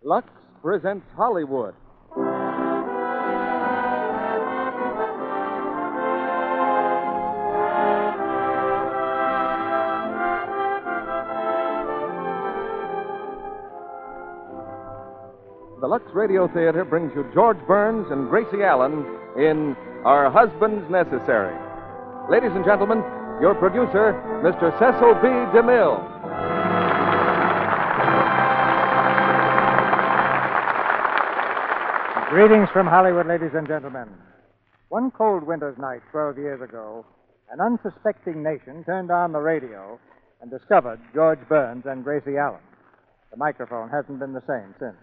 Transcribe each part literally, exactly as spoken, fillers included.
Lux presents Hollywood. The Lux Radio Theater brings you George Burns and Gracie Allen in Our Husbands Necessary. Ladies and gentlemen, your producer, Mister Cecil B. DeMille. Greetings from Hollywood, ladies and gentlemen. One cold winter's night twelve years ago, an unsuspecting nation turned on the radio and discovered George Burns and Gracie Allen. The microphone hasn't been the same since.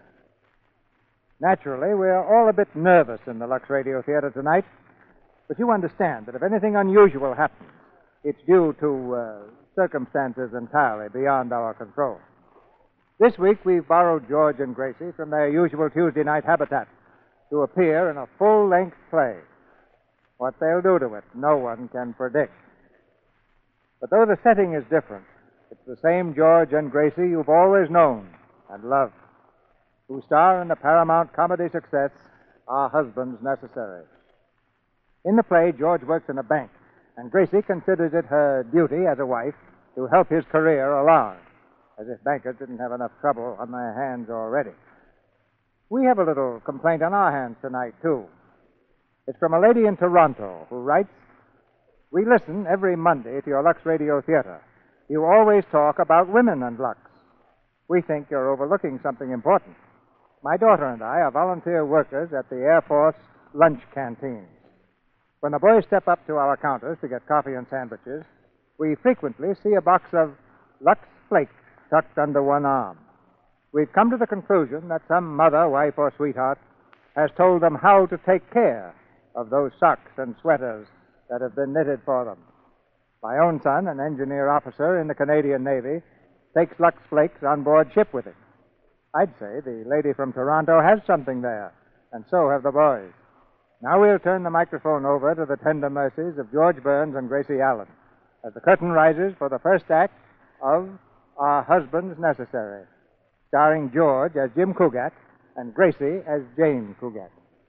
Naturally, we're all a bit nervous in the Lux Radio Theater tonight, but you understand that if anything unusual happens, it's due to uh, circumstances entirely beyond our control. This week, we've borrowed George and Gracie from their usual Tuesday night habitat to appear in a full-length play. What they'll do to it, no one can predict. But though the setting is different, it's the same George and Gracie you've always known and loved, who star in the Paramount comedy success, Our Husbands Necessary. In the play, George works in a bank, and Gracie considers it her duty as a wife to help his career along, as if bankers didn't have enough trouble on their hands already. We have a little complaint on our hands tonight, too. It's from a lady in Toronto who writes, "We listen every Monday to your Lux Radio Theater. You always talk about women and Lux. We think you're overlooking something important. My daughter and I are volunteer workers at the Air Force lunch canteens. When the boys step up to our counters to get coffee and sandwiches, we frequently see a box of Lux Flakes tucked under one arm. We've come to the conclusion that some mother, wife, or sweetheart has told them how to take care of those socks and sweaters that have been knitted for them. My own son, an engineer officer in the Canadian Navy, takes Lux Flakes on board ship with him. I'd say the lady from Toronto has something there, and so have the boys. Now we'll turn the microphone over to the tender mercies of George Burns and Gracie Allen as the curtain rises for the first act of Our Husbands Necessary, starring George as Jim Cugat and Gracie as Jane Cugat.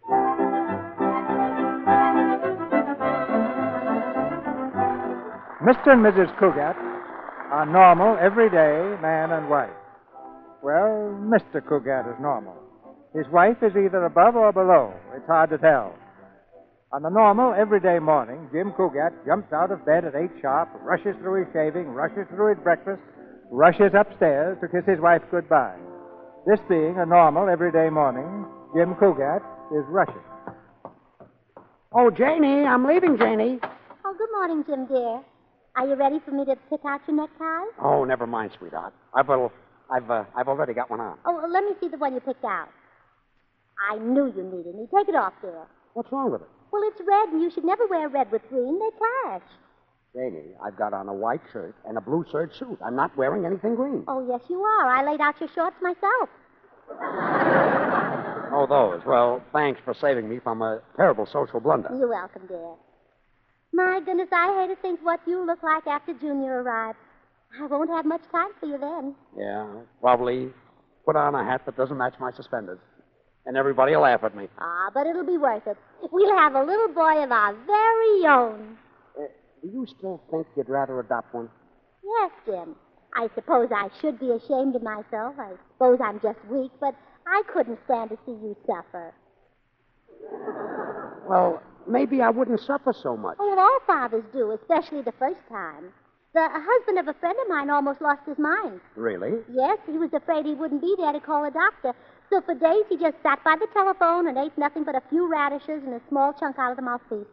Mister and Missus Cugat are normal, everyday man and wife. Well, Mister Cugat is normal. His wife is either above or below. It's hard to tell. On the normal, everyday morning, Jim Cugat jumps out of bed at eight sharp, rushes through his shaving, rushes through his breakfast, rushes upstairs to kiss his wife goodbye. This being a normal, everyday morning, Jim Cugat is rushing. Oh, Janie, I'm leaving, Janie. Oh, good morning, Jim, dear. Are you ready for me to pick out your neckties? Oh, never mind, sweetheart. I've, uh, I've, uh, I've already got one on. Oh, well, let me see the one you picked out. I knew you needed me. Take it off, dear. What's wrong with it? Well, it's red, and you should never wear red with green. They clash. Janie, I've got on a white shirt and a blue serge suit. I'm not wearing anything green. Oh, yes, you are. I laid out your shorts myself. Oh, those. Well, thanks for saving me from a terrible social blunder. You're welcome, dear. My goodness, I hate to think what you look like after Junior arrives. I won't have much time for you then. Yeah, probably put on a hat that doesn't match my suspenders. And everybody will laugh at me. Ah, but it'll be worth it. We'll have a little boy of our very own. Uh, do you still think you'd rather adopt one? Yes, Jim. I suppose I should be ashamed of myself. I suppose I'm just weak, but I couldn't stand to see you suffer. Well, maybe I wouldn't suffer so much. Oh, well, all fathers do, especially the first time. The husband of a friend of mine almost lost his mind. Really? Yes, he was afraid he wouldn't be there to call a doctor. So for days he just sat by the telephone and ate nothing but a few radishes and a small chunk out of the mouthpiece.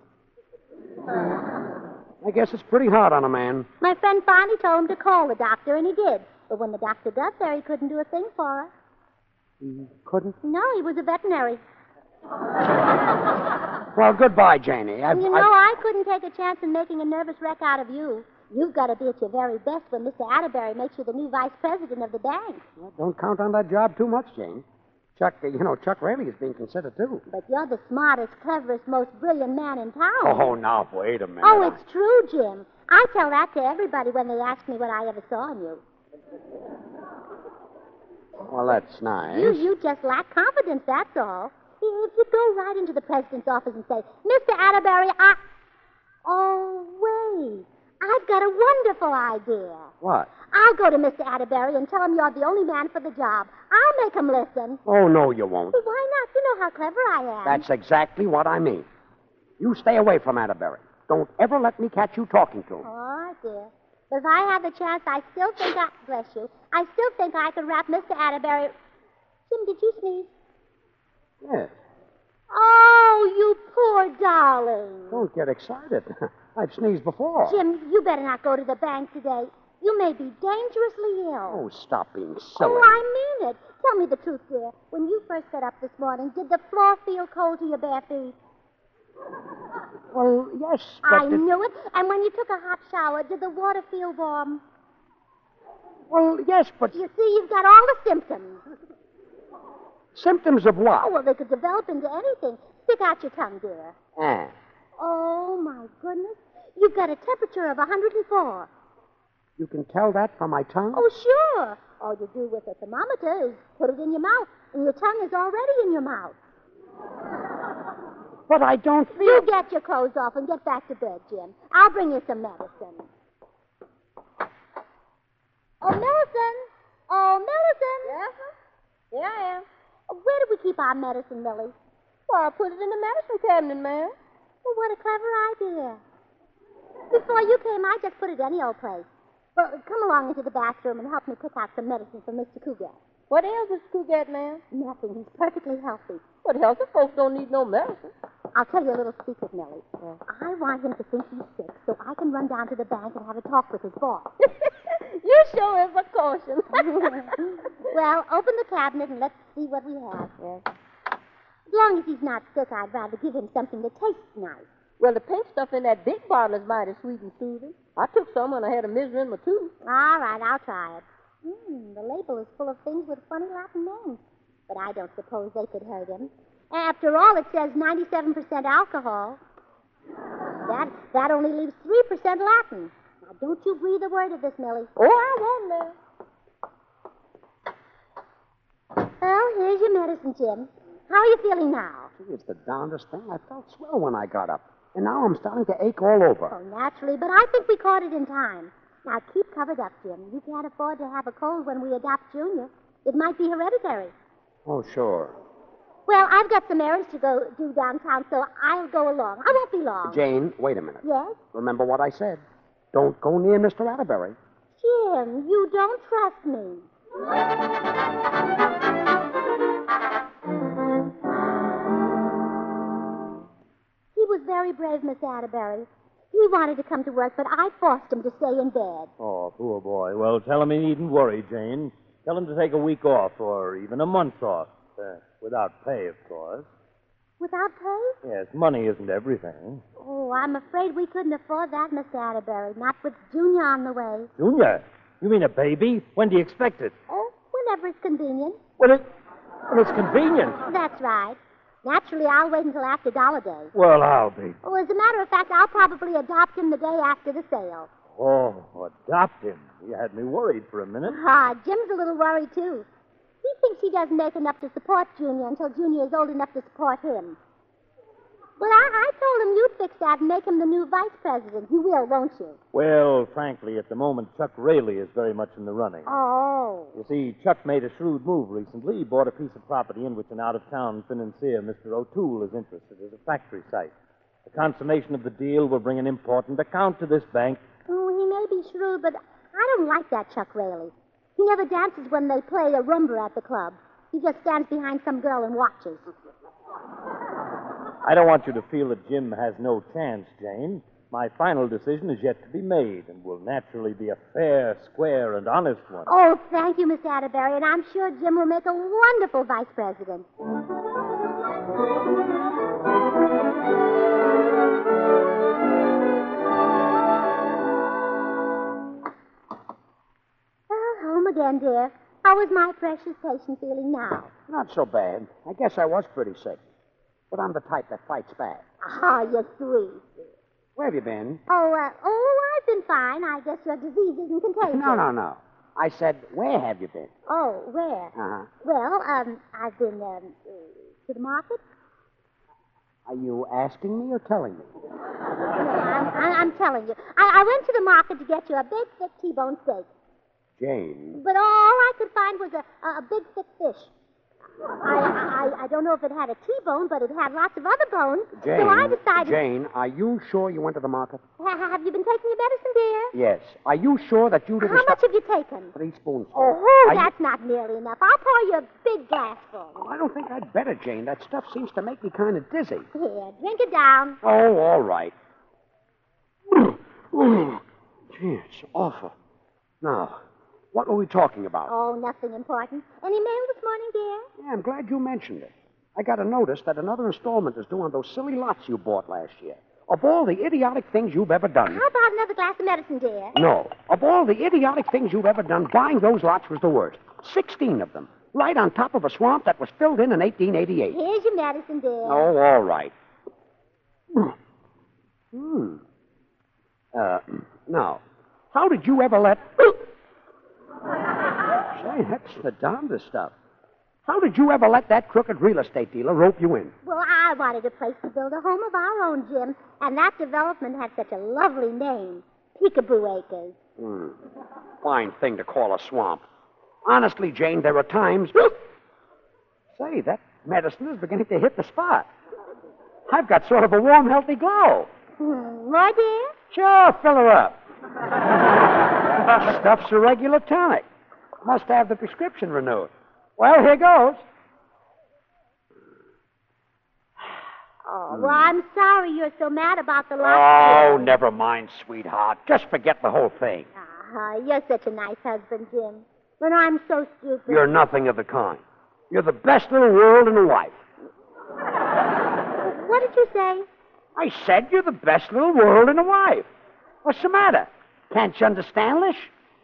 I guess it's pretty hard on a man. My friend finally told him to call the doctor, and he did. But when the doctor got there, he couldn't do a thing for her. He couldn't? No, he was a veterinary. Well, goodbye, Janie. I've, you know, I've... I couldn't take a chance in making a nervous wreck out of you. You've got to be at your very best when Mister Atterbury makes you the new vice president of the bank. Well, don't count on that job too much, Jane. Chuck, uh, you know, Chuck Raley is being considered, too. But you're the smartest, cleverest, most brilliant man in town. Oh, now, wait a minute. Oh, it's true, Jim. I tell that to everybody when they ask me what I ever saw in you. Well, that's nice. You, you just lack confidence, that's all. If you go right into the president's office and say, Mister Atterbury, I... Oh, wait. I've got a wonderful idea. What? I'll go to Mister Atterbury and tell him you're the only man for the job. I'll make him listen. Oh, no, you won't. Well, why not? You know how clever I am. That's exactly what I mean. You stay away from Atterbury. Don't ever let me catch you talking to him. All right, dear. But if I had the chance, I still think I... Bless you. I still think I could wrap Mister Atterbury... Jim, did you sneeze? Yes. Oh, you poor darling. Don't get excited. I've sneezed before. Jim, you better not go to the bank today. You may be dangerously ill. Oh, stop being silly. Oh, I mean it. Tell me the truth, dear. When you first got up this morning, did the floor feel cold to your bare feet? Well, yes, but... I it- knew it. And when you took a hot shower, did the water feel warm? Well, yes, but... You see, you've got all the symptoms. Symptoms of what? Oh, well, they could develop into anything. Stick out your tongue, dear. Ah. Oh, my goodness. You've got a temperature of one hundred four. You can tell that from my tongue? Oh, sure. All you do with a thermometer is put it in your mouth, and your tongue is already in your mouth. But I don't feel... You get your clothes off and get back to bed, Jim. I'll bring you some medicine. Oh, Millicent. Oh, Millicent. Yes, sir? Here I am. Where do we keep our medicine, Millie? Well, I put it in the medicine cabinet, ma'am. Well, what a clever idea. Before you came, I just put it any old place. Well, come along into the bathroom and help me pick out some medicine for Mister Cougat. What ails Mister Cougat, ma'am? Nothing. He's perfectly healthy. But healthy folks don't need no medicine. I'll tell you a little secret, Millie. I want him to think he's sick so I can run down to the bank and have a talk with his boss. You sure is a caution. Well, open the cabinet and let's see what we have. Yes. As long as he's not sick, I'd rather give him something that tastes nice. Well, the pink stuff in that big bottle is mighty sweet and soothing. I took some when I had a misery in my tooth. All right, I'll try it. Hmm, the label is full of things with funny Latin names. But I don't suppose they could hurt him. After all, it says ninety-seven percent alcohol. That that only leaves three percent Latin. Now, don't you breathe a word of this, Millie. Oh, I won't, ma'am. Well, here's your medicine, Jim. How are you feeling now? Gee, it's the darndest thing. I felt swell when I got up. And now I'm starting to ache all over. Oh, naturally, but I think we caught it in time. Now, keep covered up, Jim. You can't afford to have a cold when we adopt Junior. It might be hereditary. Oh, sure. Well, I've got some errands to go do downtown, so I'll go along. I won't be long. Jane, wait a minute. Yes? Remember what I said. Don't go near Mister Atterbury. Jim, you don't trust me. He was very brave, Miss Atterbury. He wanted to come to work, but I forced him to stay in bed. Oh, poor boy. Well, tell him he needn't worry, Jane. Tell him to take a week off, or even a month off. Uh, without pay, of course. Without pay? Yes, money isn't everything. Oh, I'm afraid we couldn't afford that, Miss Atterbury. Not with Junior on the way. Junior? You mean a baby? When do you expect it? Oh, whenever it's convenient. Well, it, well it's convenient. That's right. Naturally, I'll wait until after Dollar Day. Well, I'll be. Oh, as a matter of fact, I'll probably adopt him the day after the sale. Oh, adopt him. You had me worried for a minute. Ah, Jim's a little worried, too. He thinks he doesn't make enough to support Junior until Junior is old enough to support him. Well, I, I told him you'd fix that and make him the new vice president. You will, won't you? Well, frankly, at the moment, Chuck Rayleigh is very much in the running. Oh. You see, Chuck made a shrewd move recently. He bought a piece of property in which an out-of-town financier, Mister O'Toole, is interested as a factory site. The consummation of the deal will bring an important account to this bank. Oh, he may be shrewd, but I don't like that Chuck Rayleigh. He never dances when they play a rumba at the club. He just stands behind some girl and watches. I don't want you to feel that Jim has no chance, Jane. My final decision is yet to be made and will naturally be a fair, square, and honest one. Oh, thank you, Miss Atterbury, and I'm sure Jim will make a wonderful vice president. Well, home again, dear. How is my precious patient feeling now? Not so bad. I guess I was pretty sick. But I'm the type that fights back. Ah, you're sweet. Where have you been? Oh, uh, oh, I've been fine. I guess your disease isn't contagious. No, no, no. I said, where have you been? Oh, where? Uh-huh. Well, um, I've been, um, uh, to the market. Are you asking me or telling me? No, I'm, I- I'm telling you. I, I went to the market to get you a big, thick T-bone steak. Jane. But all I could find was a, a, a big, thick fish. I, I I don't know if it had a T-bone, but it had lots of other bones. Jane. So I decided... Jane, are you sure you went to the market? Ha- have you been taking your medicine, dear? Yes. Are you sure that you didn't How stop... much have you taken? Three spoonsfuls. Oh, Are that's not nearly enough. I'll pour you a big glassful. You... I don't think I'd better, Jane. That stuff seems to make me kind of dizzy. Here, drink it down. Oh, all right. Gee, it's awful. Now, what were we talking about? Oh, nothing important. Any mail this morning, dear? Yeah, I'm glad you mentioned it. I got a notice that another installment is due on those silly lots you bought last year. Of all the idiotic things you've ever done... How about another glass of medicine, dear? No. Of all the idiotic things you've ever done, buying those lots was the worst. Sixteen of them. Right on top of a swamp that was filled in in eighteen eighty-eight. Here's your medicine, dear. Oh, all right. Hmm. Uh, now, how did you ever let... Say, that's the darndest stuff. How did you ever let that crooked real estate dealer rope you in? Well, I wanted a place to build a home of our own, Jim, and that development had such a lovely name, Peekaboo Acres. Hmm. Fine thing to call a swamp. Honestly, Jane, there are times... Say, that medicine is beginning to hit the spot. I've got sort of a warm, healthy glow. Hmm. More, dear? Sure, fill her up. Stuff's a regular tonic. Must have the prescription renewed. Well, here goes. Oh, well, I'm sorry you're so mad about the lot. Oh, never mind, sweetheart. Just forget the whole thing. Uh-huh. You're such a nice husband, Jim. But I'm so stupid. You're nothing of the kind. You're the best little world in a wife. What did you say? I said you're the best little world in a wife. What's the matter? Can't you understand English?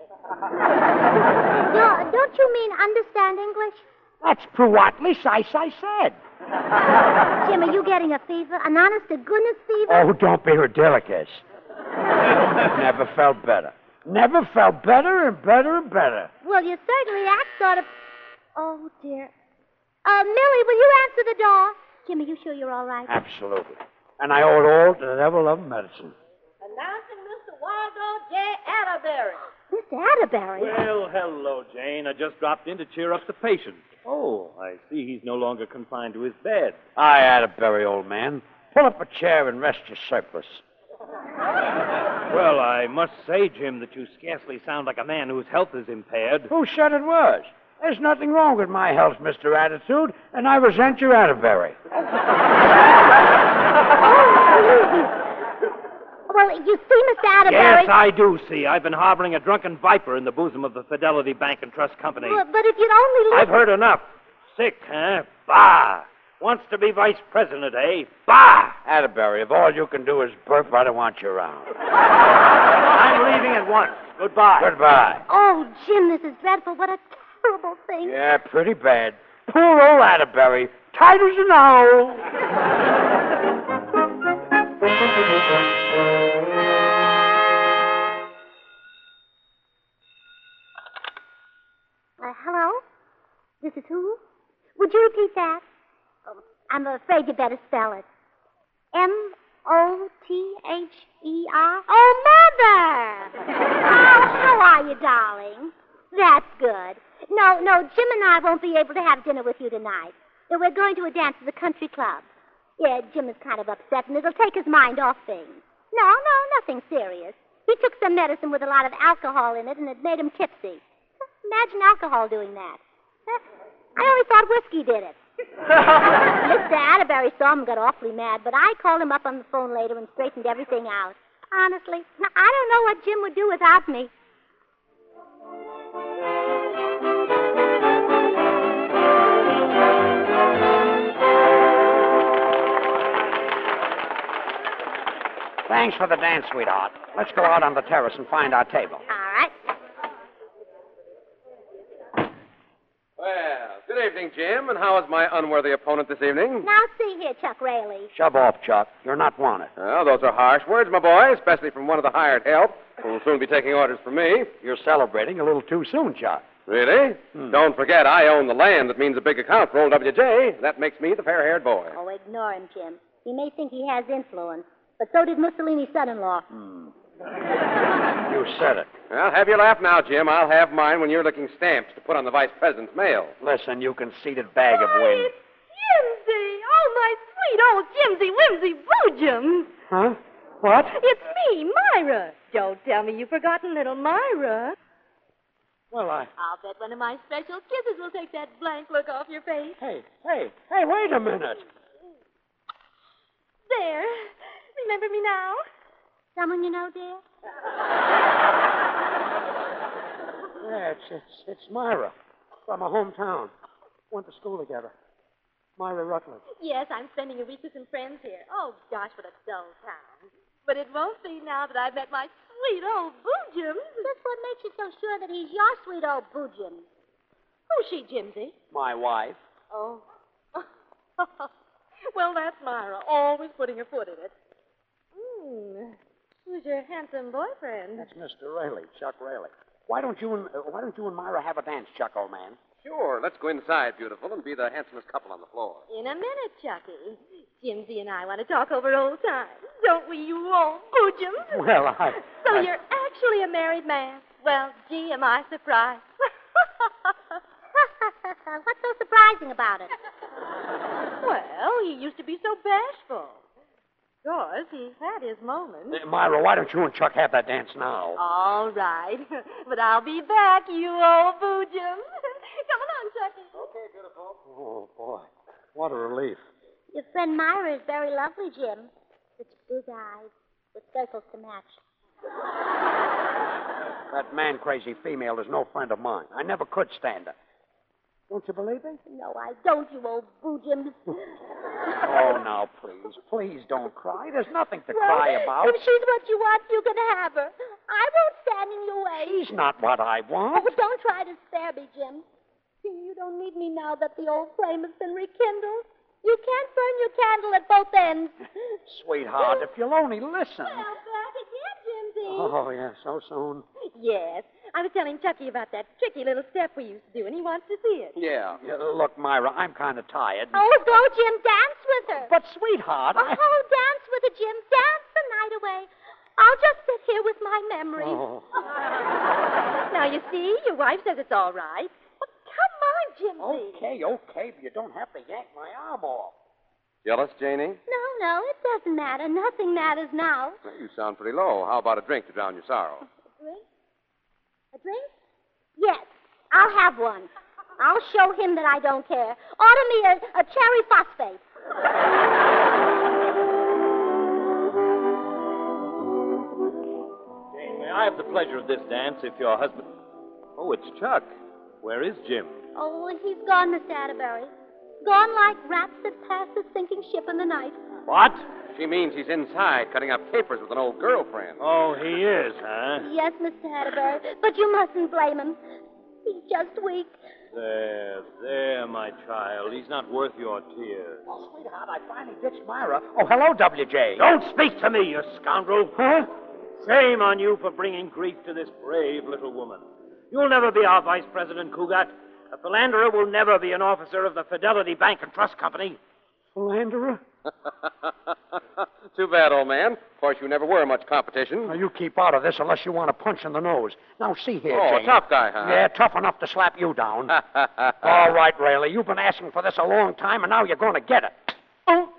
No, don't you mean understand English? That's pruatly sice I said. Jim, are you getting a fever? An honest-to-goodness fever? Oh, don't be ridiculous. Never felt better. Never felt better and better and better. Well, you certainly act sort of... Oh, dear. Uh, Millie, will you answer the door? Jim, are you sure you're all right? Absolutely. And I owe it all to the devil-loving medicine. Announcing Mister Waldo J. Atterbury. Mister Atterbury? Well, hello, Jane. I just dropped in to cheer up the patient. Oh, I see he's no longer confined to his bed. Aye, Atterbury, old man. Pull up a chair and rest your surplus. Well, I must say, Jim, that you scarcely sound like a man whose health is impaired. Who said it was? There's nothing wrong with my health, Mister Attitude, and I resent your Atterbury. Well, you see, Mister Atterbury... Yes, I do see. I've been harboring a drunken viper in the bosom of the Fidelity Bank and Trust Company. Well, but if you'd only listen... I've heard enough. Sick, huh? Bah! Wants to be vice president, eh? Bah! Atterbury, if all you can do is burp, I don't want you around. I'm leaving at once. Goodbye. Goodbye. Oh, Jim, this is dreadful. What a terrible thing. Yeah, pretty bad. Poor old Atterbury. Tight as an owl. Uh, hello? This is who? Would you repeat that? Oh, I'm afraid you better spell it. M O T H E R? Oh, Mother! Oh, how are you, darling? That's good. No, no, Jim and I won't be able to have dinner with you tonight. No, we're going to a dance at the country club. Yeah, Jim is kind of upset, and it'll take his mind off things. No, no, nothing serious. He took some medicine with a lot of alcohol in it, and it made him tipsy. Imagine alcohol doing that. I only thought whiskey did it. Mister Atterbury saw him and got awfully mad, but I called him up on the phone later and straightened everything out. Honestly, I don't know what Jim would do without me. Thanks for the dance, sweetheart. Let's go out on the terrace and find our table. All right. Well, good Good evening, Jim. And how is my unworthy opponent this evening? Now, see here, Chuck Rayleigh. Shove off, Chuck. You're not wanted. Well, those are harsh words, my boy, especially from one of the hired help, who will soon be taking orders from me. You're celebrating a little too soon, Chuck. Really? Hmm. Don't forget, I own the land that means a big account for old W J. That makes me the fair-haired boy. Oh, ignore him, Jim. He may think he has influence, but so did Mussolini's son-in-law. Hmm. You said it. Well, have your laugh now, Jim. I'll have mine when you're licking stamps to put on the vice president's mail. Listen, you conceited bag of wind. It's Jimsy! Oh, my sweet old Jimsy Whimsy Boojum! Huh? What? It's me, Myra. Don't tell me you've forgotten little Myra. Well, I... I'll bet one of my special kisses will take that blank look off your face. Hey, hey, hey, wait a minute. There. Remember me now? Someone you know, dear? Yeah, it's, it's, it's Myra from my hometown. Went to school together. Myra Rutledge. Yes, I'm spending a week with some friends here. Oh, gosh, what a dull town. But it won't be now that I've met my sweet old Boojum. Just what makes you so sure that he's your sweet old Boojum? Who's she, Jimsy? My wife. Oh. Well, that's Myra, always putting her foot in it. Hmm. Who's your handsome boyfriend? That's Mister Rayleigh, Chuck Rayleigh. Why don't you and uh, why don't you and Myra have a dance, Chuck, old man? Sure. Let's go inside, beautiful, and be the handsomest couple on the floor. In a minute, Chucky. Jimsy and I want to talk over old times. Don't we, you old Boojums? Well, I... So I... you're actually a married man. Well, gee, am I surprised. What's so surprising about it? Well, he used to be so bashful. Of course, he's had his moments. Uh, Myra, why don't you and Chuck have that dance now? All right. But I'll be back, you old Boojum. Come on, Chucky. Okay, beautiful. Oh, boy. What a relief. Your friend Myra is very lovely, Jim. Such big eyes with circles to match. That man-crazy female is no friend of mine. I never could stand her. Don't you believe me? No, I don't, you old Boojum. Oh, now, please. Please don't cry. There's nothing to Well, cry about. if she's what you want, you can have her. I won't stand in your way. She's not what I want. Oh, don't try to spare me, Jim. See, you don't need me now that the old flame has been rekindled. You can't burn your candle at both ends. Sweetheart, if you'll only listen. Well, back again, Jimsy. Oh, yeah, so soon. Yes. I was telling Chucky about that tricky little step we used to do, and he wants to see it. Yeah. Yeah, look, Myra, I'm kind of tired. Oh, go, Jim. Dance with her. But, sweetheart, Oh, I... dance with her, Jim. Dance the night away. I'll just sit here with my memories. Oh. Now, you see, your wife says it's all right. Well, come on, Jimsy. Okay, okay, but you don't have to yank my arm off. Jealous, Janie? No, no, it doesn't matter. Nothing matters now. Well, you sound pretty low. How about a drink to drown your sorrow? A drink? A drink? Yes, I'll have one. I'll show him that I don't care. Order me a, a cherry phosphate. Jane, may I have the pleasure of this dance if your husband... Oh, it's Chuck. Where is Jim? Oh, he's gone, Mister Atterbury. Gone like rats that pass a sinking ship in the night. What? She means he's inside cutting up capers with an old girlfriend. Oh, he is, huh? Yes, Mister Atterbury, but you mustn't blame him. He's just weak. There, there, my child. He's not worth your tears. Oh, sweetheart, I finally ditched Myra. Oh, hello, W J. Don't speak to me, you scoundrel. Huh? Shame on you for bringing grief to this brave little woman. You'll never be our vice president, Cougat. A philanderer will never be an officer of the Fidelity Bank and Trust Company. Philanderer? Too bad, old man. Of course, you never were much competition. Now, you keep out of this unless you want a punch in the nose. Now, see here, Oh, a Jane. tough guy, huh? Yeah, tough enough to slap you down. All right, Rayleigh, you've been asking for this a long time, and now you're going to get it. Oh.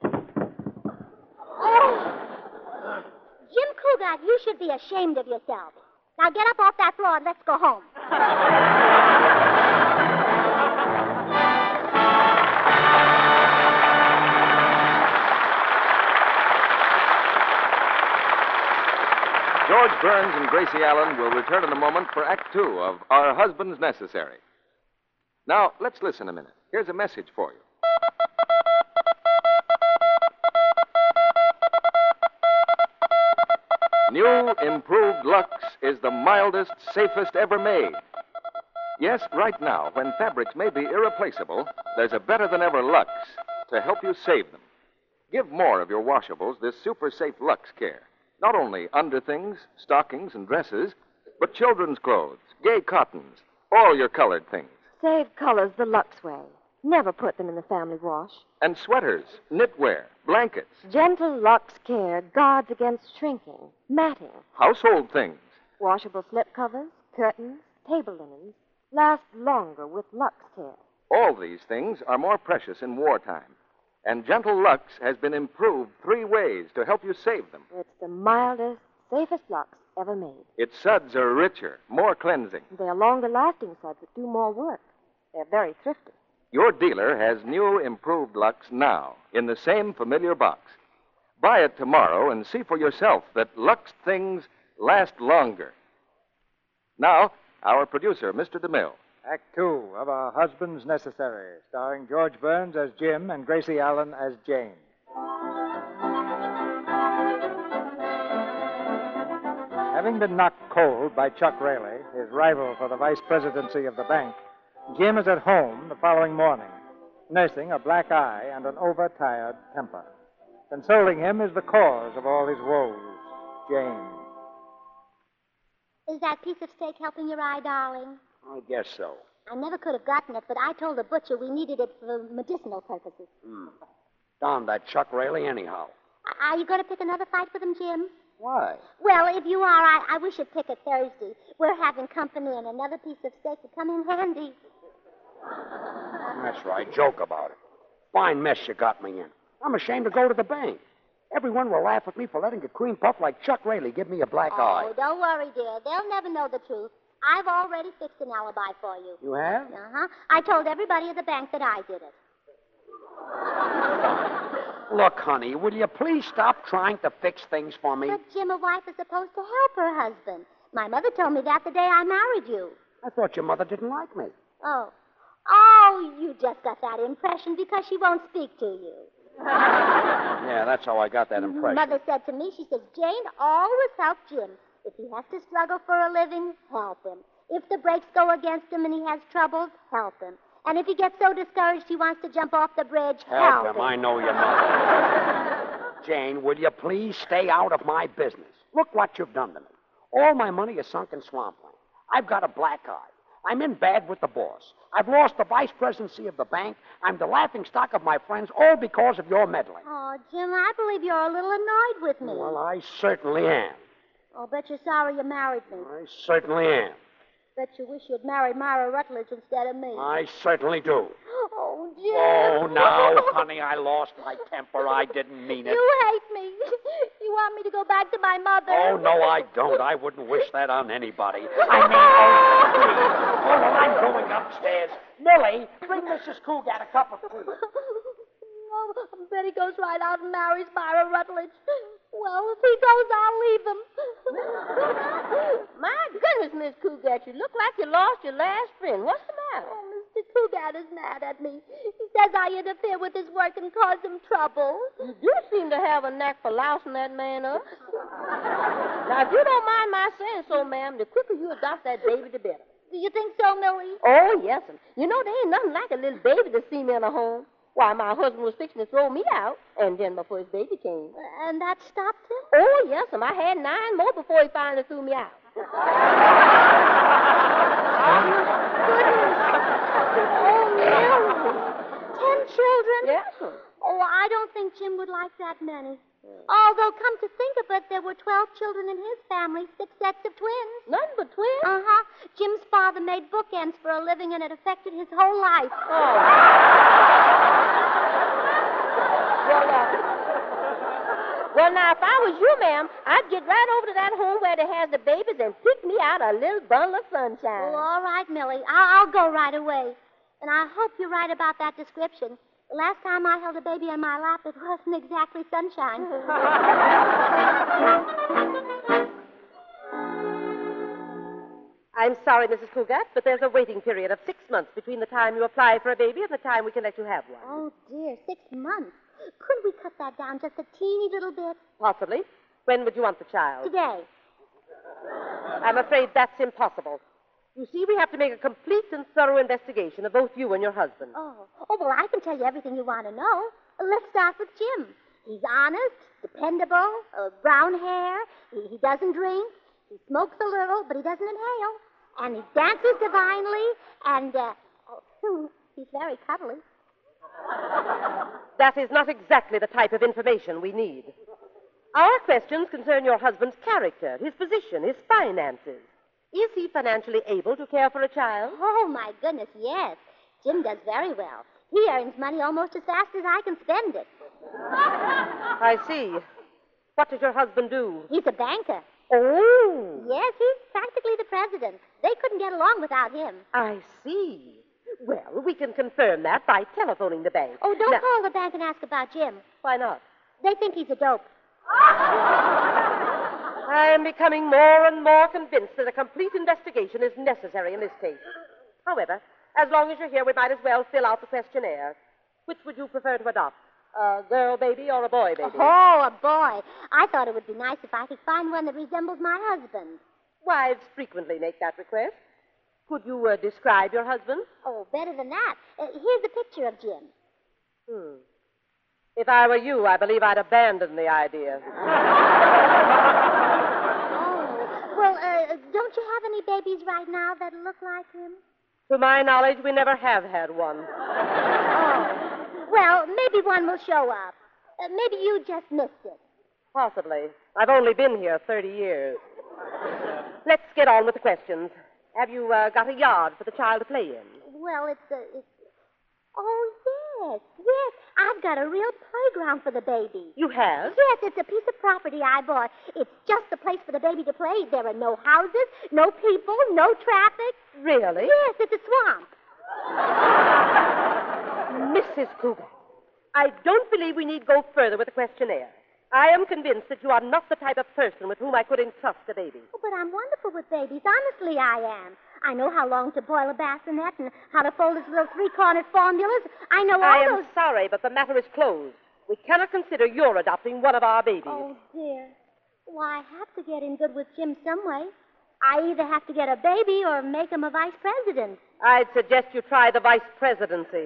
Oh! Jim Cougat, you should be ashamed of yourself. Now get up off that floor and let's go home. George Burns and Gracie Allen will return in a moment for Act Two of Our Husbands Necessary. Now, let's listen a minute. Here's a message for you. New improved Lux is the mildest, safest ever made. Yes, right now, when fabrics may be irreplaceable, there's a better than ever Lux to help you save them. Give more of your washables this super safe Lux Care. Not only underthings, stockings, and dresses, but children's clothes, gay cottons, all your colored things. Save colors the Lux way. Never put them in the family wash. And sweaters, knitwear, blankets, Gentle Lux Care guards against shrinking, matting. household things. Washable slip covers, curtains, table linens last longer with Lux Care. All these things are more precious in wartime. And Gentle Lux has been improved three ways to help you save them. It's the mildest, safest Lux ever made. Its suds are richer, more cleansing. They're longer-lasting suds that do more work. They're very thrifty. Your dealer has new improved Lux now in the same familiar box. Buy it tomorrow and see for yourself that Lux things last longer. Now, our producer, Mister DeMille. Act two of Our Husbands Necessary, starring George Burns as Jim and Gracie Allen as Jane. Having been knocked cold by Chuck Raley, his rival for the vice presidency of the bank, Jim is at home the following morning, nursing a black eye and an overtired temper. Consoling him is the cause of all his woes, Jane. Is that piece of steak helping your eye, darling? I guess so. I never could have gotten it, but I told the butcher we needed it for medicinal purposes. Hmm. Darn that Chuck Raley anyhow. Are you going to pick another fight with him, Jim? Why? Well, if you are, I, I wish you'd pick it Thursday. We're having company, and another piece of steak would come in handy. That's right. Joke about it. Fine mess you got me in. I'm ashamed to go to the bank. Everyone will laugh at me for letting a cream puff like Chuck Raley give me a black Oh, eye. don't worry, dear. They'll never know the truth. I've already fixed an alibi for you. You have? Uh-huh. I told everybody at the bank that I did it. Look, honey, will you please stop trying to fix things for me? But, Jim, a wife is supposed to help her husband. My mother told me that the day I married you. I thought your mother didn't like me. Oh. Oh, you just got that impression because she won't speak to you. Yeah, that's how I got that impression. Mother said to me, she says, Jane, always help Jim. If he has to struggle for a living, help him. If the brakes go against him and he has troubles, help him. And if he gets so discouraged he wants to jump off the bridge, help, Help him. I know your mother. Jane, will you please stay out of my business? Look what you've done to me. All my money is sunk in swampland. I've got a black eye. I'm in bad with the boss. I've lost the vice presidency of the bank. I'm the laughing stock of my friends, all because of your meddling. Oh, Jim, I believe you're a little annoyed with me. Well, I certainly am. I'll bet you're sorry you married me. I certainly am. Bet you wish you'd married Myra Rutledge instead of me. I certainly do. Oh, Jim. Oh, now, honey, I lost my temper. I didn't mean it. You hate me. You want me to go back to my mother. Oh, no, I don't. I wouldn't wish that on anybody. I mean, oh, please. Oh, well, I'm going upstairs. Millie, bring Missus Cougat a cup of tea. Oh, Betty goes right out and marries Myra Rutledge. Well, if he goes, I'll leave him. My goodness, Miss Cougat, you look like you lost your last friend. What's the matter? Oh, Mister Cougat is mad at me. He says I interfere with his work and cause him trouble. You do seem to have a knack for lousing that man up. Now, if you don't mind my saying so, ma'am, the quicker you adopt that baby, the better. Do you think so, Millie? Oh, yes. And you know, there ain't nothing like a little baby to see me in a home. Why, my husband was fixing to throw me out, and then before his baby came. Uh, and that stopped him? Oh, yes, and I had nine more before he finally threw me out. Oh, Millie. Ten children? Yes, sir. Oh, I don't think Jim would like that many. Although, come to think of it, there were twelve children in his family, six sets of twins. Nothing but twins? Uh-huh. Jim's father made bookends for a living, and it affected his whole life. Oh. Well, uh, well, now, if I was you, ma'am, I'd get right over to that home where they has the babies and pick me out a little bundle of sunshine. Oh, all right, Millie. I'll, I'll go right away. And I hope you're right about that description. The last time I held a baby on my lap, it wasn't exactly sunshine. I'm sorry, Missus Cougat, but there's a waiting period of six months between the time you apply for a baby and the time we can let you have one. Oh, dear, six months. Couldn't we cut that down just a teeny little bit? Possibly. When would you want the child? Today. I'm afraid that's impossible. You see, we have to make a complete and thorough investigation of both you and your husband. Oh, oh, well, I can tell you everything you want to know. Let's start with Jim. He's honest, dependable, uh, brown hair. He, he doesn't drink. He smokes a little, but he doesn't inhale. And he dances divinely. And, uh, oh, he's very cuddly. That is not exactly the type of information we need. Our questions concern your husband's character, his position, his finances. Is he financially able to care for a child? Oh, my goodness, yes. Jim does very well. He earns money almost as fast as I can spend it. I see. What does your husband do? He's a banker. Oh. Yes, he's practically the president. They couldn't get along without him. I see. Well, we can confirm that by telephoning the bank. Oh, don't Now- call the bank and ask about Jim. Why not? They think he's a dope. I am becoming more and more convinced that a complete investigation is necessary in this case. However, as long as you're here, we might as well fill out the questionnaire. Which would you prefer to adopt? A girl baby or a boy baby? Oh, a boy. I thought it would be nice if I could find one that resembles my husband. Wives frequently make that request. Could you uh, describe your husband? Oh, better than that. Uh, here's a picture of Jim. Hmm. If I were you, I believe I'd abandon the idea. Oh, well, uh, don't you have any babies right now that look like him? To my knowledge, we never have had one. Oh. Well, maybe one will show up. Uh, maybe you just missed it. Possibly. I've only been here thirty years. Let's get on with the questions. Have you uh, got a yard for the child to play in? Well, it's a... It's... Oh, yes, yes. I've got a real playground for the baby. You have? Yes, it's a piece of property I bought. It's just the place for the baby to play. There are no houses, no people, no traffic. Really? Yes, it's a swamp. Missus Cougar, I don't believe we need go further with the questionnaire. I am convinced that you are not the type of person with whom I could entrust a baby. Oh, but I'm wonderful with babies. Honestly, I am. I know how long to boil a bassinet and how to fold its little three-cornered formulas. I know all I am those... sorry, but the matter is closed. We cannot consider your adopting one of our babies. Oh, dear. Well, I have to get in good with Jim some way. I either have to get a baby or make him a vice president. I'd suggest you try the vice presidency.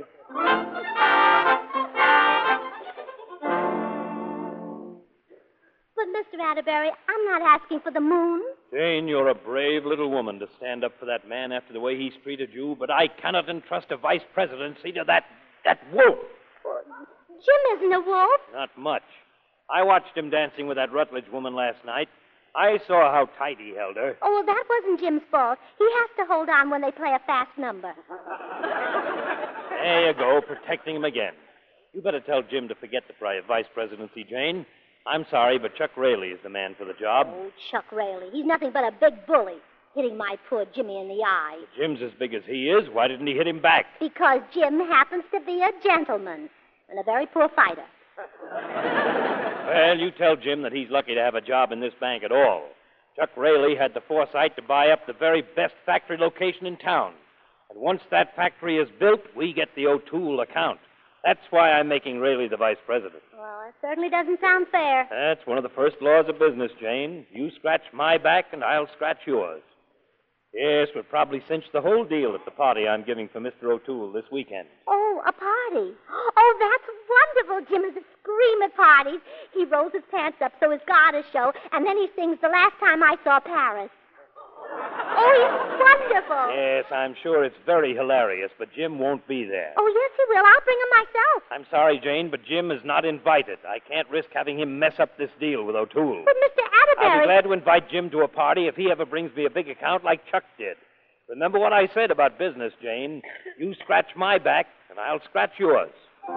But, Mister Atterbury, I'm not asking for the moon. Jane, you're a brave little woman to stand up for that man after the way he's treated you, but I cannot entrust a vice presidency to that, that wolf. Jim isn't a wolf. Not much. I watched him dancing with that Rutledge woman last night. I saw how tight he held her. Oh, well, that wasn't Jim's fault. He has to hold on when they play a fast number. There you go, protecting him again. You better tell Jim to forget the pri- vice presidency, Jane. I'm sorry, but Chuck Raley is the man for the job. Oh, Chuck Raley. He's nothing but a big bully, hitting my poor Jimmy in the eye. If Jim's as big as he is, why didn't he hit him back? Because Jim happens to be a gentleman and a very poor fighter. Well, you tell Jim that he's lucky to have a job in this bank at all. Chuck Raley had the foresight to buy up the very best factory location in town. And once that factory is built, we get the O'Toole account. That's why I'm making Raley the vice president. Well, it certainly doesn't sound fair. That's one of the first laws of business, Jane. You scratch my back, and I'll scratch yours. Yes, we'll probably cinch the whole deal at the party I'm giving for Mister O'Toole this weekend. Oh, a party. Oh, that's wonderful. Jim is a scream at parties. He rolls his pants up so his garters show, and then he sings The Last Time I Saw Paris. Oh, he's wonderful. Yes, I'm sure it's very hilarious, but Jim won't be there. Oh, yes, he will. I'll bring him myself. I'm sorry, Jane, but Jim is not invited. I can't risk having him mess up this deal with O'Toole. But, Mister Atterbury... I'll be glad to invite Jim to a party if he ever brings me a big account like Chuck did. Remember what I said about business, Jane. You scratch my back, and I'll scratch yours.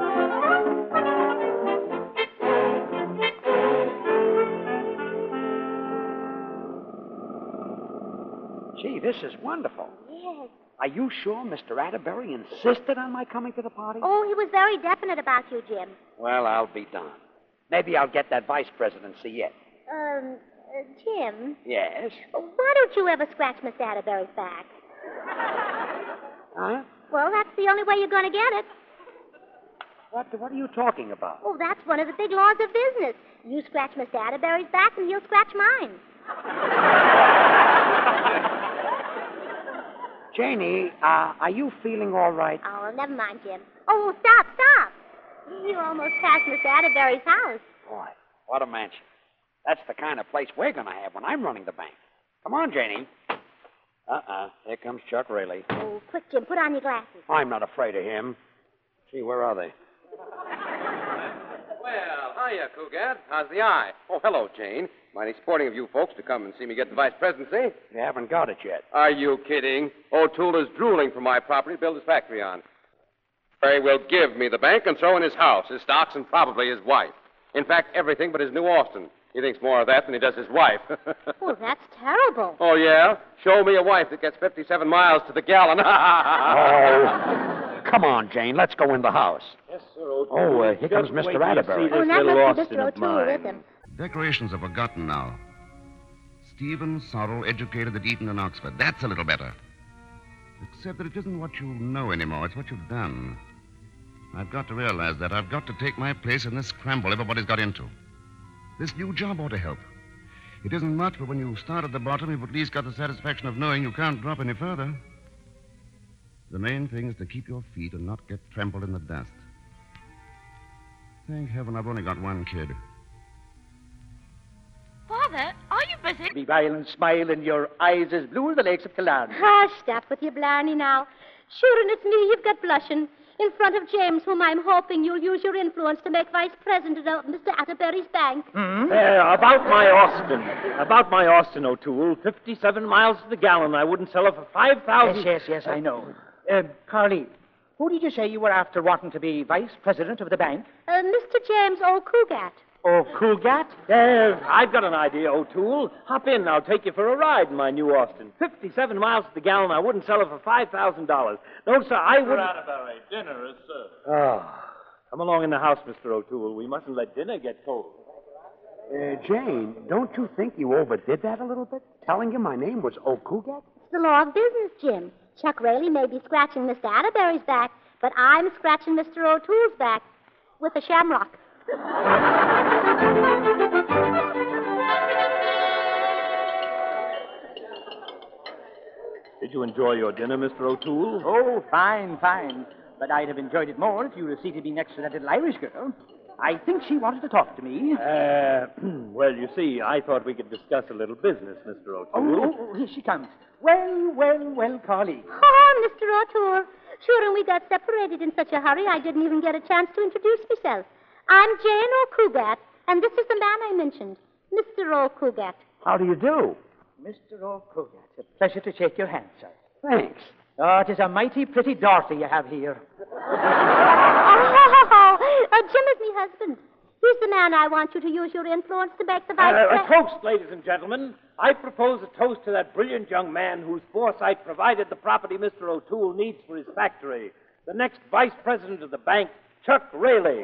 Gee, this is wonderful. Yes. Are you sure Mister Atterbury insisted on my coming to the party? Oh, he was very definite about you, Jim. Well, I'll be darned. Maybe I'll get that vice presidency yet. Um, uh, Jim, Yes? why don't you ever scratch Miss Atterbury's back? Huh? Well, that's the only way you're going to get it. What, what are you talking about? Oh, that's one of the big laws of business. You scratch Miss Atterbury's back, and he'll scratch mine. Janie, uh, are you feeling all right? Oh, well, never mind, Jim. Oh, stop, stop. You almost passed Mister Atterbury's house. Boy, what a mansion. That's the kind of place we're going to have when I'm running the bank. Come on, Janie. Uh-uh. Here comes Chuck Rayleigh. Oh, quick, Jim, put on your glasses. I'm not afraid of him. Gee, where are they? Well, hiya, Cougat. How's the eye? Oh, hello, Jane. Mighty sporting of you folks to come and see me get the vice presidency. You haven't got it yet. Are you kidding? O'Toole is drooling for my property to build his factory on. He will give me the bank and throw in his house, his stocks, and probably his wife. In fact, everything but his new Austin. He thinks more of that than he does his wife. Oh, that's terrible. Oh, yeah? Show me a wife that gets fifty-seven miles to the gallon. Oh, come on, Jane. Let's go in the house. Yes, sir, O'Toole. Oh, uh, here comes Just Mister wait till you Atterbury. see Oh, this that little must be Austin Mister of O'Toole with mine. him. Decorations are forgotten now. Stephen Sorrell, educated at Eton and Oxford. That's a little better. Except that it isn't what you know anymore, it's what you've done. I've got to realize that. I've got to take my place in this scramble everybody's got into. This new job ought to help. It isn't much, but when you start at the bottom, you've at least got the satisfaction of knowing you can't drop any further. The main thing is to keep your feet and not get trampled in the dust. Thank heaven I've only got one kid. Father, are you busy? Be vile and smile, and your eyes as blue as the lakes of Killarney. Hush, stop with your blarney now. Sure, and it's me you've got blushing. In front of James, whom I'm hoping you'll use your influence to make vice president of Mister Atterbury's bank. Hmm? Uh, about my Austin. About my Austin, O'Toole. fifty-seven miles to the gallon. I wouldn't sell it for five thousand. Yes, yes, yes, I know. Uh, Carly, who did you say you were after wanting to be vice president of the bank? Uh, Mister James O'Cougat. Oh, Cougat? Uh, I've got an idea, O'Toole. Hop in. I'll take you for a ride in my new Austin. fifty-seven miles to the gallon. I wouldn't sell it for five thousand dollars. No, sir, I wouldn't. Mister Atterbury, dinner is served. Oh. Come along in the house, Mister O'Toole. We mustn't let dinner get cold. Uh, Jane, don't you think you overdid that a little bit? Telling him my name was O'Cougat? It's the law of business, Jim. Chuck Rayleigh may be scratching Mister Atterbury's back, but I'm scratching Mister O'Toole's back with a shamrock. Did you enjoy your dinner, Mister O'Toole? Oh, fine, fine. But I'd have enjoyed it more if you had seated me next to that little Irish girl. I think she wanted to talk to me. Uh, well, you see, I thought we could discuss a little business, Mister O'Toole. Oh, oh, here she comes. Well, well, well, Carly. Oh, Mister O'Toole. Sure, and we got separated in such a hurry I didn't even get a chance to introduce myself. I'm Jane O'Cougat, and this is the man I mentioned, Mister O'Cougat. How do you do? Mister O'Cougat, a pleasure to shake your hand, sir. Thanks. Oh, it is a mighty pretty daughter you have here. Oh, uh, Jim is my husband. He's the man I want you to use your influence to make the vice Uh, a president. toast, ladies and gentlemen. I propose a toast to that brilliant young man whose foresight provided the property Mister O'Toole needs for his factory. The next vice president of the bank, Chuck Rayleigh.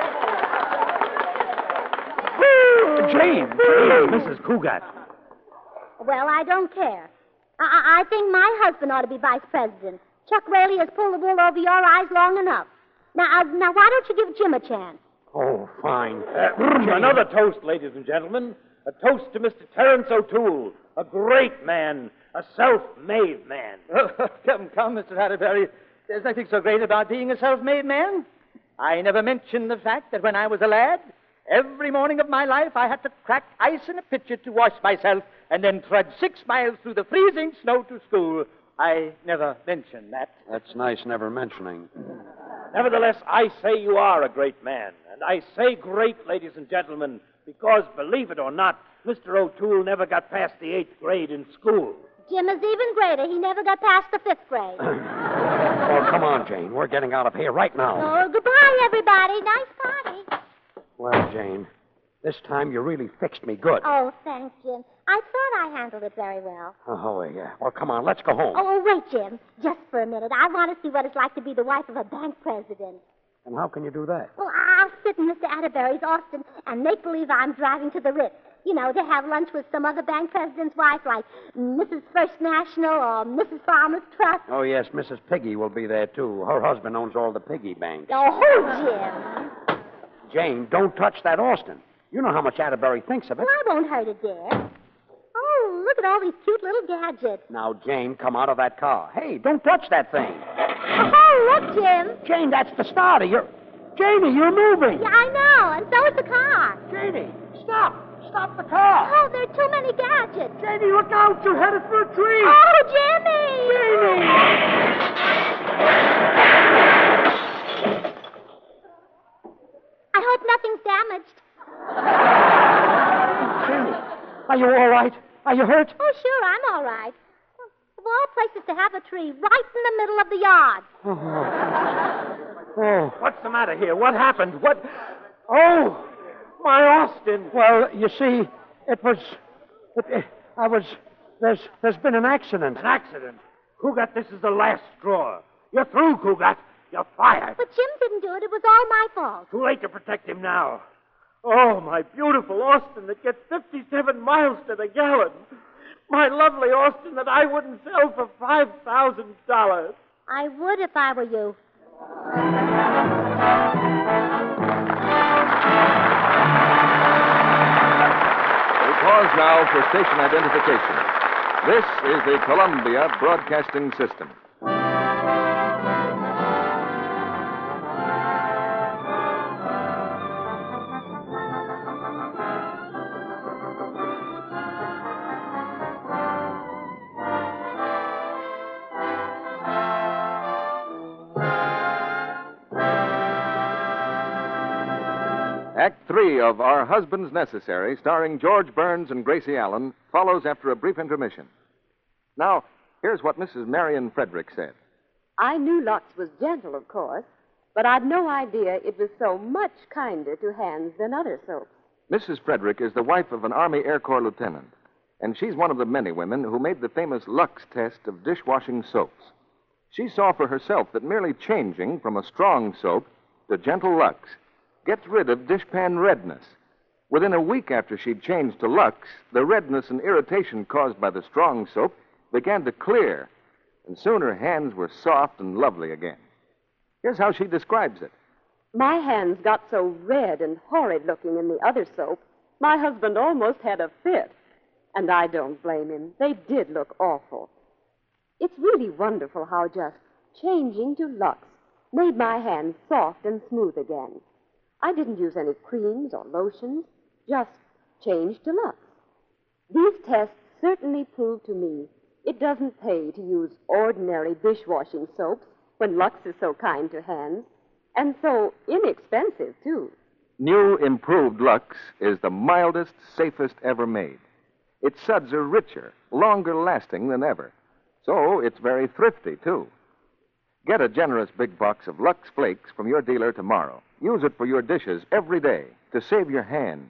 Jane, Jane, Missus Cougat. Well, I don't care. I-, I-, I think my husband ought to be vice president. Chuck Rayleigh has pulled the wool over your eyes long enough. Now, uh, now, why don't you give Jim a chance? Oh, fine. Uh, another toast, ladies and gentlemen. A toast to Mister Terence O'Toole, a great man, a self-made man. Oh, come, come, Mister Atterbury. There's nothing so great about being a self-made man. I never mentioned the fact that when I was a lad, every morning of my life I had to crack ice in a pitcher to wash myself and then trudge six miles through the freezing snow to school. I never mentioned that. That's nice never mentioning. Nevertheless, I say you are a great man. And I say great, ladies and gentlemen, because, believe it or not, Mister O'Toole never got past the eighth grade in school. Jim is even greater. He never got past the fifth grade. Oh, come on, Jane. We're getting out of here right now. Oh, goodbye, everybody. Nice party. Well, Jane, this time you really fixed me good. Oh, thanks, Jim. I thought I handled it very well. Oh, yeah. Well, come on, let's go home. Oh, wait, Jim. Just for a minute. I want to see what it's like to be the wife of a bank president. And how can you do that? Well, I'll sit in Mister Atterbury's Austin and make believe I'm driving to the Ritz. You know, to have lunch with some other bank president's wife, like Missus First National or Missus Farmer's Trust. Oh, yes, Missus Piggy will be there, too. Her husband owns all the piggy banks. Oh, Jim. Jane, don't touch that Austin. You know how much Atterbury thinks of it. Well, I won't hurt it, dear. Oh, Look at all these cute little gadgets. Now, Jane, come out of that car. Hey, don't touch that thing. Oh, look, Jim. Jane, that's the starter. You're... Janie, you're moving. Yeah, I know, and so is the car. Janie, stop. Stop the car. Oh, there are too many gadgets. Janie, look out. You're headed for a tree. Oh, Jimmy. Janie. I hope nothing's damaged. Janie, are you all right? Are you hurt? Oh, sure, I'm all right. Of all places to have a tree right in the middle of the yard. Oh. Oh. What's the matter here? What happened? What? Oh, my Austin. Well, you see, it was... It, it, I was... There's there's been an accident. An accident? Cougat, this is the last straw. You're through, Cougat. You're fired. But Jim didn't do it. It was all my fault. Too late to protect him now. Oh, my beautiful Austin that gets fifty-seven miles to the gallon. My lovely Austin that I wouldn't sell for five thousand dollars. I would if I were you. We pause now for station identification. This is the Columbia Broadcasting System. Act three of Our Husbands Necessary, starring George Burns and Gracie Allen, follows after a brief intermission. Now, here's what Missus Marion Frederick said. I knew Lux was gentle, of course, but I'd no idea it was so much kinder to hands than other soaps. Missus Frederick is the wife of an Army Air Corps lieutenant, and she's one of the many women who made the famous Lux test of dishwashing soaps. She saw for herself that merely changing from a strong soap to gentle Lux gets rid of dishpan redness. Within a week after she'd changed to Lux, the redness and irritation caused by the strong soap began to clear, and soon her hands were soft and lovely again. Here's how she describes it. My hands got so red and horrid looking in the other soap, my husband almost had a fit. And I don't blame him. They did look awful. It's really wonderful how just changing to Lux made my hands soft and smooth again. I didn't use any creams or lotions, just changed to Lux. These tests certainly prove to me it doesn't pay to use ordinary dishwashing soaps when Lux is so kind to hands, and so inexpensive, too. New improved Lux is the mildest, safest ever made. Its suds are richer, longer lasting than ever, so it's very thrifty, too. Get a generous big box of Lux Flakes from your dealer tomorrow. Use it for your dishes every day to save your hands.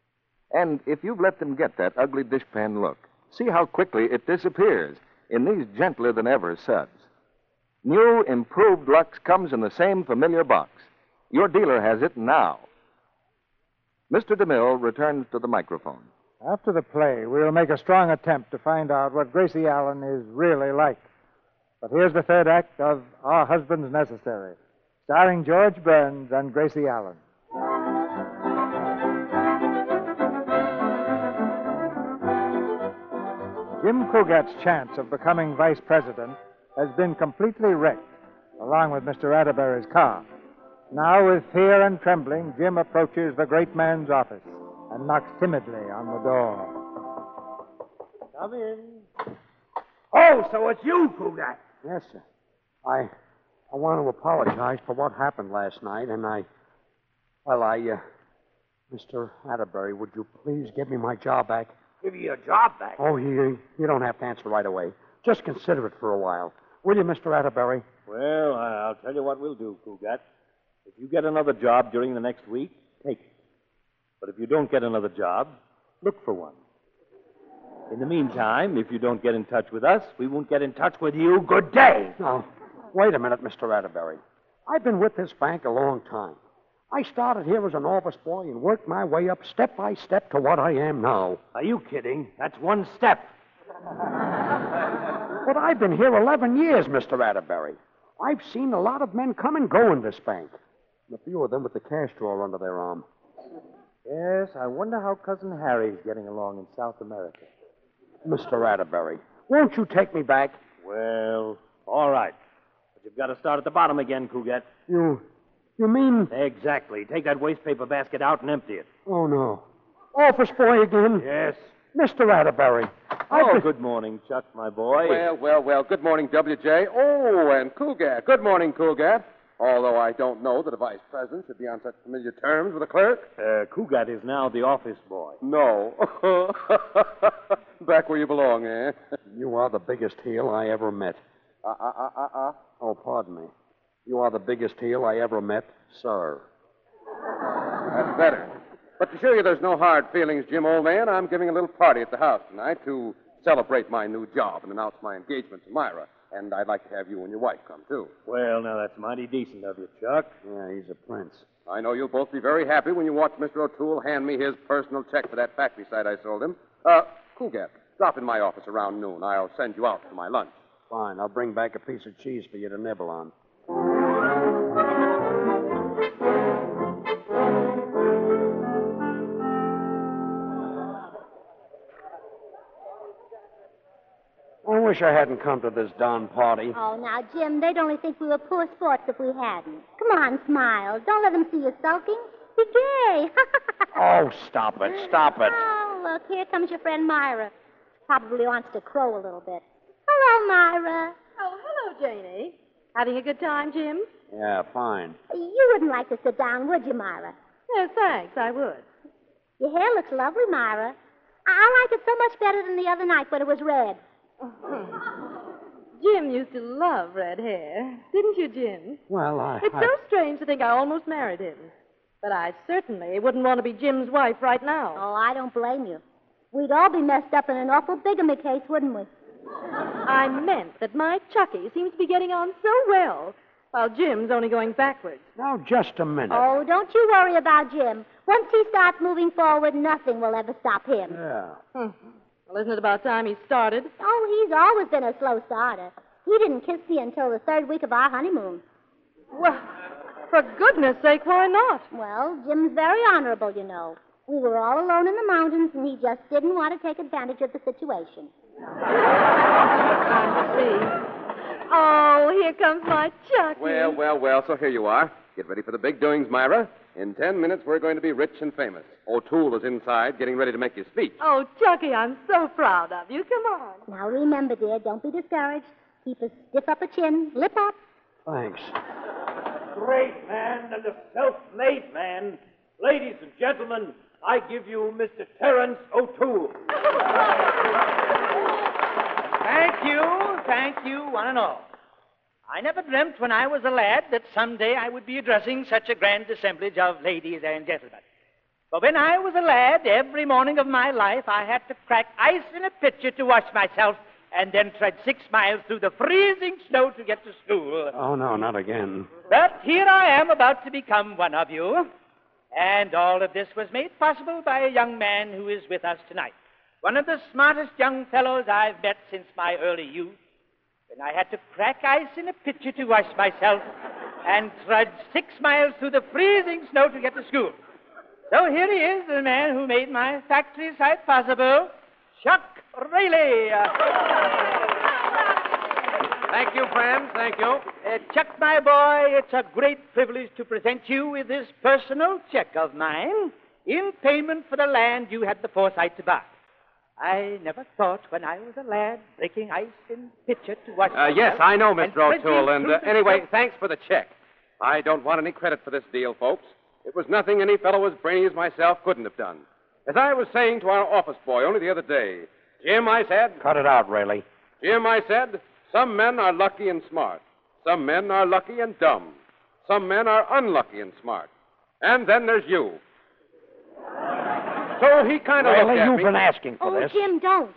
And if you've let them get that ugly dishpan look, see how quickly it disappears in these gentler than ever suds. New improved Lux comes in the same familiar box. Your dealer has it now. Mister DeMille returns to the microphone. After the play, we'll make a strong attempt to find out what Gracie Allen is really like. But here's the third act of Our Husbands Necessary, starring George Burns and Gracie Allen. Jim Cougat's chance of becoming vice president has been completely wrecked, along with Mister Atterbury's car. Now, with fear and trembling, Jim approaches the great man's office and knocks timidly on the door. Come in. Oh, so it's you, Cougat. Yes, sir. I I want to apologize for what happened last night, and I... Well, I... Uh, Mister Atterbury, would you please give me my job back? Give you your job back? Oh, you, you don't have to answer right away. Just consider it for a while. Will you, Mister Atterbury? Well, I'll tell you what we'll do, Cougat. If you get another job during the next week, take it. But if you don't get another job, look for one. In the meantime, if you don't get in touch with us, we won't get in touch with you. Good day. Now, wait a minute, Mister Atterbury. I've been with this bank a long time. I started here as an office boy and worked my way up step by step to what I am now. Are you kidding? That's one step. But I've been here eleven years, Mister Atterbury. I've seen a lot of men come and go in this bank. And a few of them with the cash drawer under their arm. Yes, I wonder how Cousin Harry's getting along in South America. Mister Atterbury, won't you take me back? Well, all right. But you've got to start at the bottom again, Cougat. You. You mean. Exactly. Take that wastepaper basket out and empty it. Oh, no. Office boy again? Yes. Mister Atterbury. Oh, could... good morning, Chuck, my boy. Well, well, well. Good morning, W J. Oh, and Cougat. Good morning, Cougat. Although I don't know that a vice president should be on such familiar terms with a clerk. Uh, Cougat is now the office boy. No. Back where you belong, eh? You are the biggest heel I ever met. Uh, uh, uh, uh, uh. Oh, pardon me. You are the biggest heel I ever met, sir. That's better. But to show you there's no hard feelings, Jim, old man, I'm giving a little party at the house tonight to celebrate my new job and announce my engagement to Myra. And I'd like to have you and your wife come, too. Well, now, that's mighty decent of you, Chuck. Yeah, he's a prince. I know you'll both be very happy when you watch Mister O'Toole hand me his personal check for that factory site I sold him. Uh, Cougat, drop in my office around noon. I'll send you out for my lunch. Fine. I'll bring back a piece of cheese for you to nibble on. I wish I hadn't come to this darn party. Oh, now, Jim, they'd only think we were poor sports if we hadn't. Come on, smile. Don't let them see you sulking. Be gay. Oh, stop it. Stop it. Oh, look, here comes your friend Myra. Probably wants to crow a little bit. Hello, Myra. Oh, hello, Janie. Having a good time, Jim? Yeah, fine. You wouldn't like to sit down, would you, Myra? Yes, thanks, I would. Your hair looks lovely, Myra. I like it so much better than the other night when it was red. Jim used to love red hair. Didn't you, Jim? Well, I... It's I... so strange to think I almost married him. But I certainly wouldn't want to be Jim's wife right now. Oh, I don't blame you. We'd all be messed up in an awful bigamy case, wouldn't we? I meant that my Chucky seems to be getting on so well, while Jim's only going backwards. Now, just a minute. Oh, don't you worry about Jim. Once he starts moving forward, nothing will ever stop him. Yeah. Hmm. Well, isn't it about time he started? Oh, he's always been a slow starter. He didn't kiss me until the third week of our honeymoon. Well, for goodness sake, why not? Well, Jim's very honorable, you know. We were all alone in the mountains, and he just didn't want to take advantage of the situation. I see. Oh, here comes my Chucky. Well, well, well, so here you are. Get ready for the big doings, Myra. In ten minutes, we're going to be rich and famous. O'Toole is inside, getting ready to make his speech. Oh, Chucky, I'm so proud of you. Come on. Now, remember, dear, don't be discouraged. Keep a stiff upper chin. Lip up. Thanks. Great man and a self-made man. Ladies and gentlemen, I give you Mister Terence O'Toole. Thank you, thank you, one and all. I never dreamt when I was a lad that someday I would be addressing such a grand assemblage of ladies and gentlemen. But when I was a lad, every morning of my life, I had to crack ice in a pitcher to wash myself and then tread six miles through the freezing snow to get to school. Oh, no, not again. But here I am about to become one of you. And all of this was made possible by a young man who is with us tonight. One of the smartest young fellows I've met since my early youth. When I had to crack ice in a pitcher to wash myself and trudge six miles through the freezing snow to get to school. So here he is, the man who made my factory site possible, Chuck Rayleigh. Thank you, friends. Thank you. Uh, Chuck, my boy, it's a great privilege to present you with this personal check of mine in payment for the land you had the foresight to buy. I never thought when I was a lad breaking ice in pitcher to wash Uh, yes, I know, Mister and O'Toole. And uh, through the anyway, snow- thanks for the check. I don't want any credit for this deal, folks. It was nothing any fellow as brainy as myself couldn't have done. As I was saying to our office boy only the other day, Jim, I said... Cut it out, Rayleigh. Jim, I said, some men are lucky and smart. Some men are lucky and dumb. Some men are unlucky and smart. And then there's you. So he kind of looked Rayleigh, at you've me. been asking for Oh, this. Jim, don't.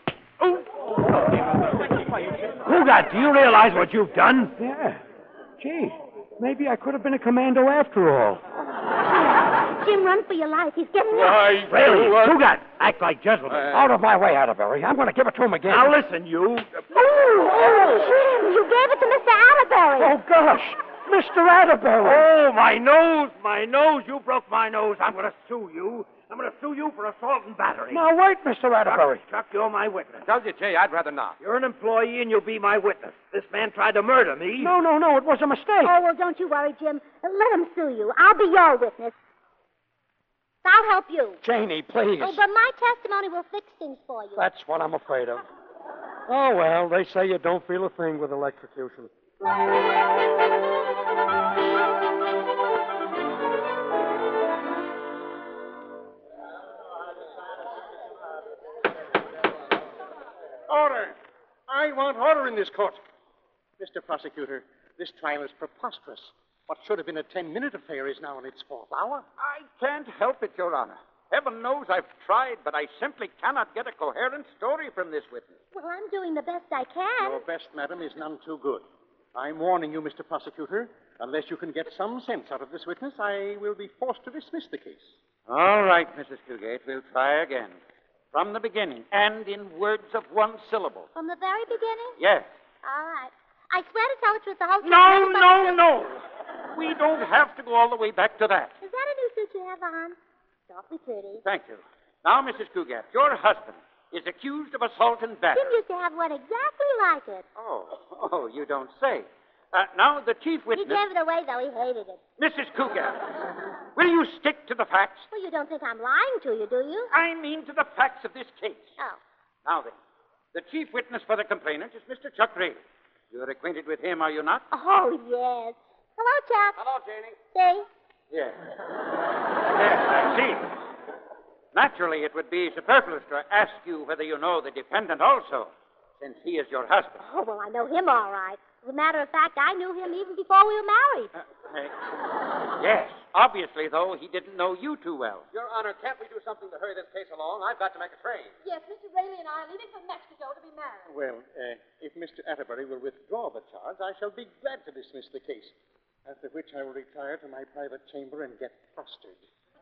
Cougat, do you realize what you've done? Yeah. Gee, maybe I could have been a commando after all. Jim, run for your life. He's getting Why, up. Rayleigh, you, uh, Cougat, act like gentlemen. Uh, Out of my way, Atterbury. I'm going to give it to him again. Now listen, you. Oh, Jim, you gave it to Mister Atterbury. Oh, gosh. Mister Atterbury! Oh, my nose, my nose. You broke my nose. I'm going to sue you. I'm going to sue you for assault and battery. Now, wait, Mister Atterbury. Chuck, Chuck, you're my witness. W J, I'd rather not. You're an employee and you'll be my witness. This man tried to murder me. No, no, no, it was a mistake. Oh, well, don't you worry, Jim. Let him sue you. I'll be your witness. I'll help you. Janie, please. Oh, but my testimony will fix things for you. That's what I'm afraid of. Oh, well, they say you don't feel a thing with electrocution. Order! I want order in this court. Mister Prosecutor, this trial is preposterous. What should have been a ten-minute affair is now in its fourth hour. I can't help it, Your Honor. Heaven knows I've tried, but I simply cannot get a coherent story from this witness. Well, I'm doing the best I can. Your best, madam, is none too good. I'm warning you, Mister Prosecutor, unless you can get some sense out of this witness, I will be forced to dismiss the case. All right, Missus Cugate, we'll try again. From the beginning, and in words of one syllable. From the very beginning? Yes. All right. I swear to tell the truth, the whole truth. No, nothing but no, the truth. no. We don't have to go all the way back to that. Is that a new suit you have on? It's awfully pretty. Thank you. Now, Missus Cugat, your husband is accused of assault and battery. Jim used to have one exactly like it. Oh, oh, you don't say. Uh, now, the chief He witness... gave it away, though. He hated it. Missus Cugat, will you stick to the facts? Well, you don't think I'm lying to you, do you? I mean to the facts of this case. Oh. Now then, the chief witness for the complainant is Mister Chuck Rayleigh. You're acquainted with him, are you not? Oh, yes. Hello, Chuck. Hello, Janie. See? Yes. Yes, I see. Naturally, it would be superfluous to ask you whether you know the defendant also, since he is your husband. Oh, well, I know him all right. As a matter of fact, I knew him even before we were married. Uh, uh, yes. Obviously, though, he didn't know you too well. Your Honor, can't we do something to hurry this case along? I've got to make a train. Yes, Mister Rayleigh and I are leaving for Mexico to be married. Well, uh, if Mister Atterbury will withdraw the charge, I shall be glad to dismiss the case. After which I will retire to my private chamber and get flustered.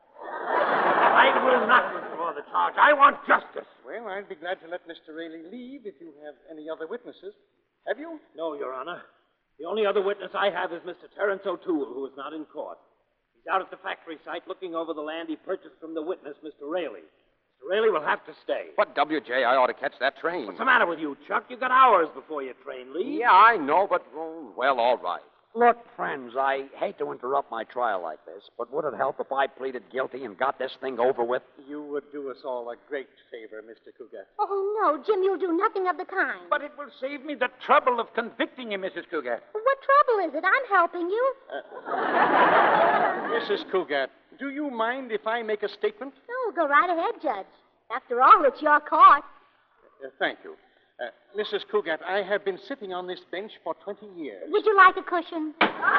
I will not withdraw the charge. I want justice. Well, I'd be glad to let Mister Rayleigh leave if you have any other witnesses. Have you? No, Your Honor. The only other witness I have is Mister Terence O'Toole, who is not in court. He's out at the factory site looking over the land he purchased from the witness, Mister Rayleigh. Mister Rayleigh will have to stay. But, W J, I ought to catch that train. What's the matter with you, Chuck? You've got hours before your train leaves. Yeah, I know, but, oh, well, all right. Look, friends, I hate to interrupt my trial like this, but would it help if I pleaded guilty and got this thing over with? You would do us all a great favor, Mister Cugat. Oh, no, Jim, you'll do nothing of the kind. But it will save me the trouble of convicting you, Missus Cugat. What trouble is it? I'm helping you. Missus Cugat, do you mind if I make a statement? No, go right ahead, Judge. After all, it's your court. Uh, thank you. Uh, Missus Cugat, I have been sitting on this bench for twenty years. Would you like a cushion?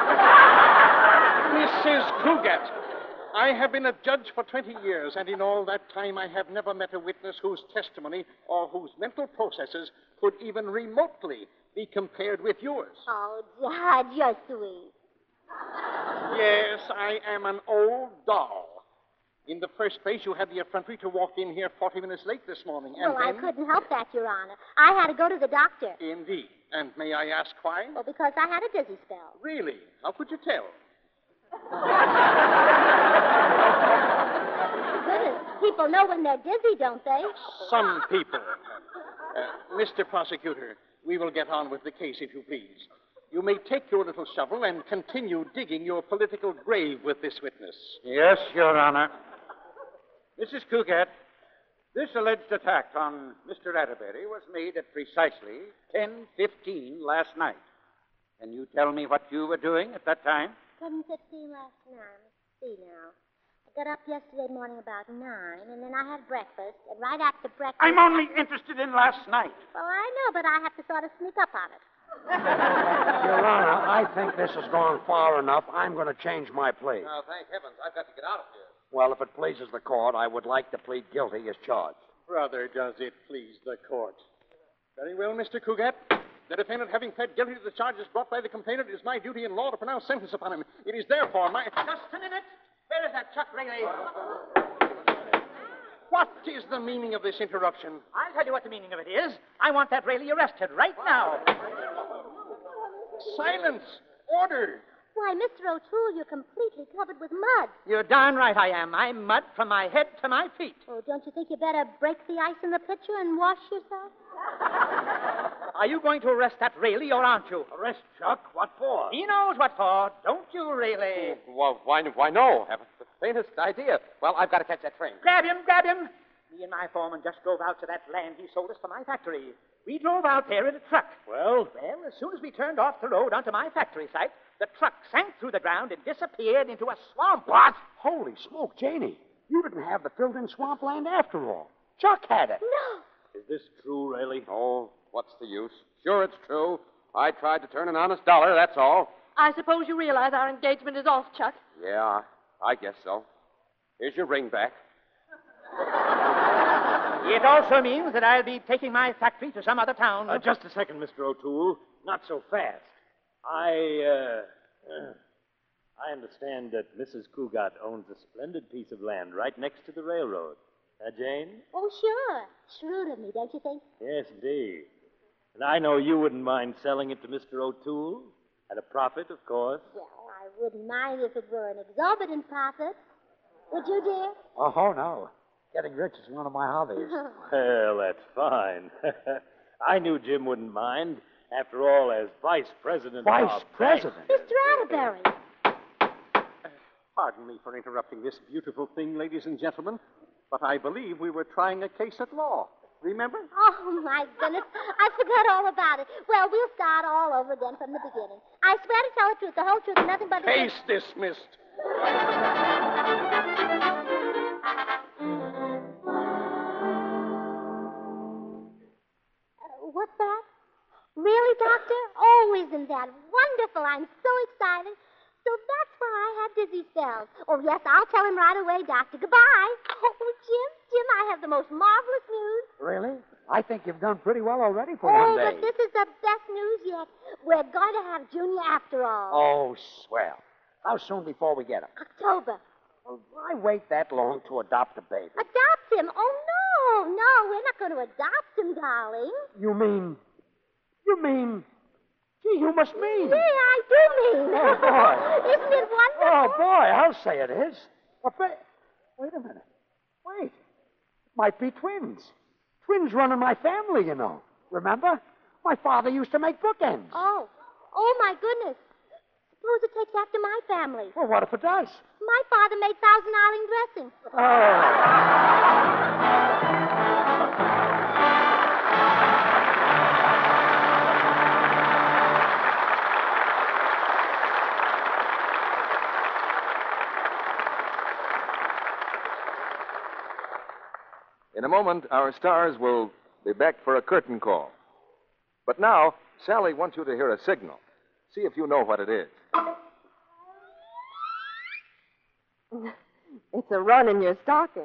Missus Cugat, I have been a judge for twenty years, and in all that time I have never met a witness whose testimony or whose mental processes could even remotely be compared with yours. Oh, Judge, you're sweet. Yes, I am an old doll. In the first place, you had the effrontery to walk in here forty minutes late this morning. And Well, I then... couldn't help that, Your Honor. I had to go to the doctor. Indeed. And may I ask why? Well, because I had a dizzy spell. Really? How could you tell? Goodness, people know when they're dizzy, don't they? Some people. Uh, Mister Prosecutor, we will get on with the case, if you please. You may take your little shovel and continue digging your political grave with this witness. Yes, Your Honor. Missus Cugat, this alleged attack on Mister Atterbury was made at precisely ten fifteen last night. Can you tell me what you were doing at that time? ten fifteen last night. Let's see now. I got up yesterday morning about nine, and then I had breakfast, and right after breakfast... I'm only interested in last night. Well, I know, but I have to sort of sneak up on it. Your Honor, I think this has gone far enough. I'm going to change my plea. Now, thank heavens, I've got to get out of here. Well, if it pleases the court, I would like to plead guilty as charged. Brother, does it please the court? Very well, Mister Cugat. The defendant, having pled guilty to the charges brought by the complainant, it is my duty in law to pronounce sentence upon him. It is therefore my... Just a minute. Where is that Chuck Rayleigh? What is the meaning of this interruption? I'll tell you what the meaning of it is. I want that Rayleigh arrested right now. Silence! Order! Why, Mister O'Toole, you're completely covered with mud. You're darn right I am. I'm mud from my head to my feet. Oh, don't you think you better break the ice in the pitcher and wash yourself? Are you going to arrest that Rayleigh, or aren't you? Arrest Chuck? What for? He knows what for. Don't you, Rayleigh? Well, why, why no? Haven't the faintest idea. Well, I've got to catch that train. Grab him, grab him. Me and my foreman just drove out to that land he sold us for my factory. We drove out there in a truck. Well? Well, as soon as we turned off the road onto my factory site, the truck sank through the ground and disappeared into a swamp. What? Holy smoke, Janie. You didn't have the filled-in swampland after all. Chuck had it. No. Is this true, Rayleigh? Oh, what's the use? Sure, it's true. I tried to turn an honest dollar, that's all. I suppose you realize our engagement is off, Chuck. Yeah, I guess so. Here's your ring back. It also means that I'll be taking my factory to some other town. Uh, just a second, Mister O'Toole. Not so fast. I, uh, uh, I understand that Missus Cougat owns a splendid piece of land right next to the railroad. Uh, Jane? Oh, sure. Shrewd of me, don't you think? Yes, indeed. And I know you wouldn't mind selling it to Mister O'Toole. At a profit, of course. Well, I wouldn't mind if it were an exorbitant profit. Would you, dear? Oh, no. Getting rich is one of my hobbies. Well, that's fine. I knew Jim wouldn't mind. After all, as vice president Vice of our president? bank- Mister Atterbury. Pardon me for interrupting this beautiful thing, ladies and gentlemen, but I believe we were trying a case at law. Remember? Oh, my goodness. I forgot all about it. Well, we'll start all over again from the beginning. I swear to tell the truth, the whole truth, and nothing but the Case truth. dismissed. Uh, what's that? Really, Doctor? Oh, isn't that wonderful? I'm so excited. So that's why I had dizzy spells. Oh, yes, I'll tell him right away, Doctor. Goodbye. Oh, Jim, Jim, I have the most marvelous news. Really? I think you've done pretty well already for Oh, one day. but this is the best news yet. We're going to have Junior after all. Oh, swell. How soon before we get him? October. Well, why wait that long to adopt a baby? Adopt him? Oh, no, no, we're not going to adopt him, darling. You mean... You mean... Gee, you must mean... Yeah, I do mean. Oh, boy. Isn't it wonderful? Oh, boy, I'll say it is. A ba- Wait a minute. Wait. It might be twins. Twins run in my family, you know. Remember? My father used to make bookends. Oh, oh, my goodness. Suppose it takes after my family. Well, what if it does? My father made Thousand Island dressing. In a moment, our stars will be back for a curtain call. But now, Sally wants you to hear a signal. See if you know what it is. It's a run in your stocking.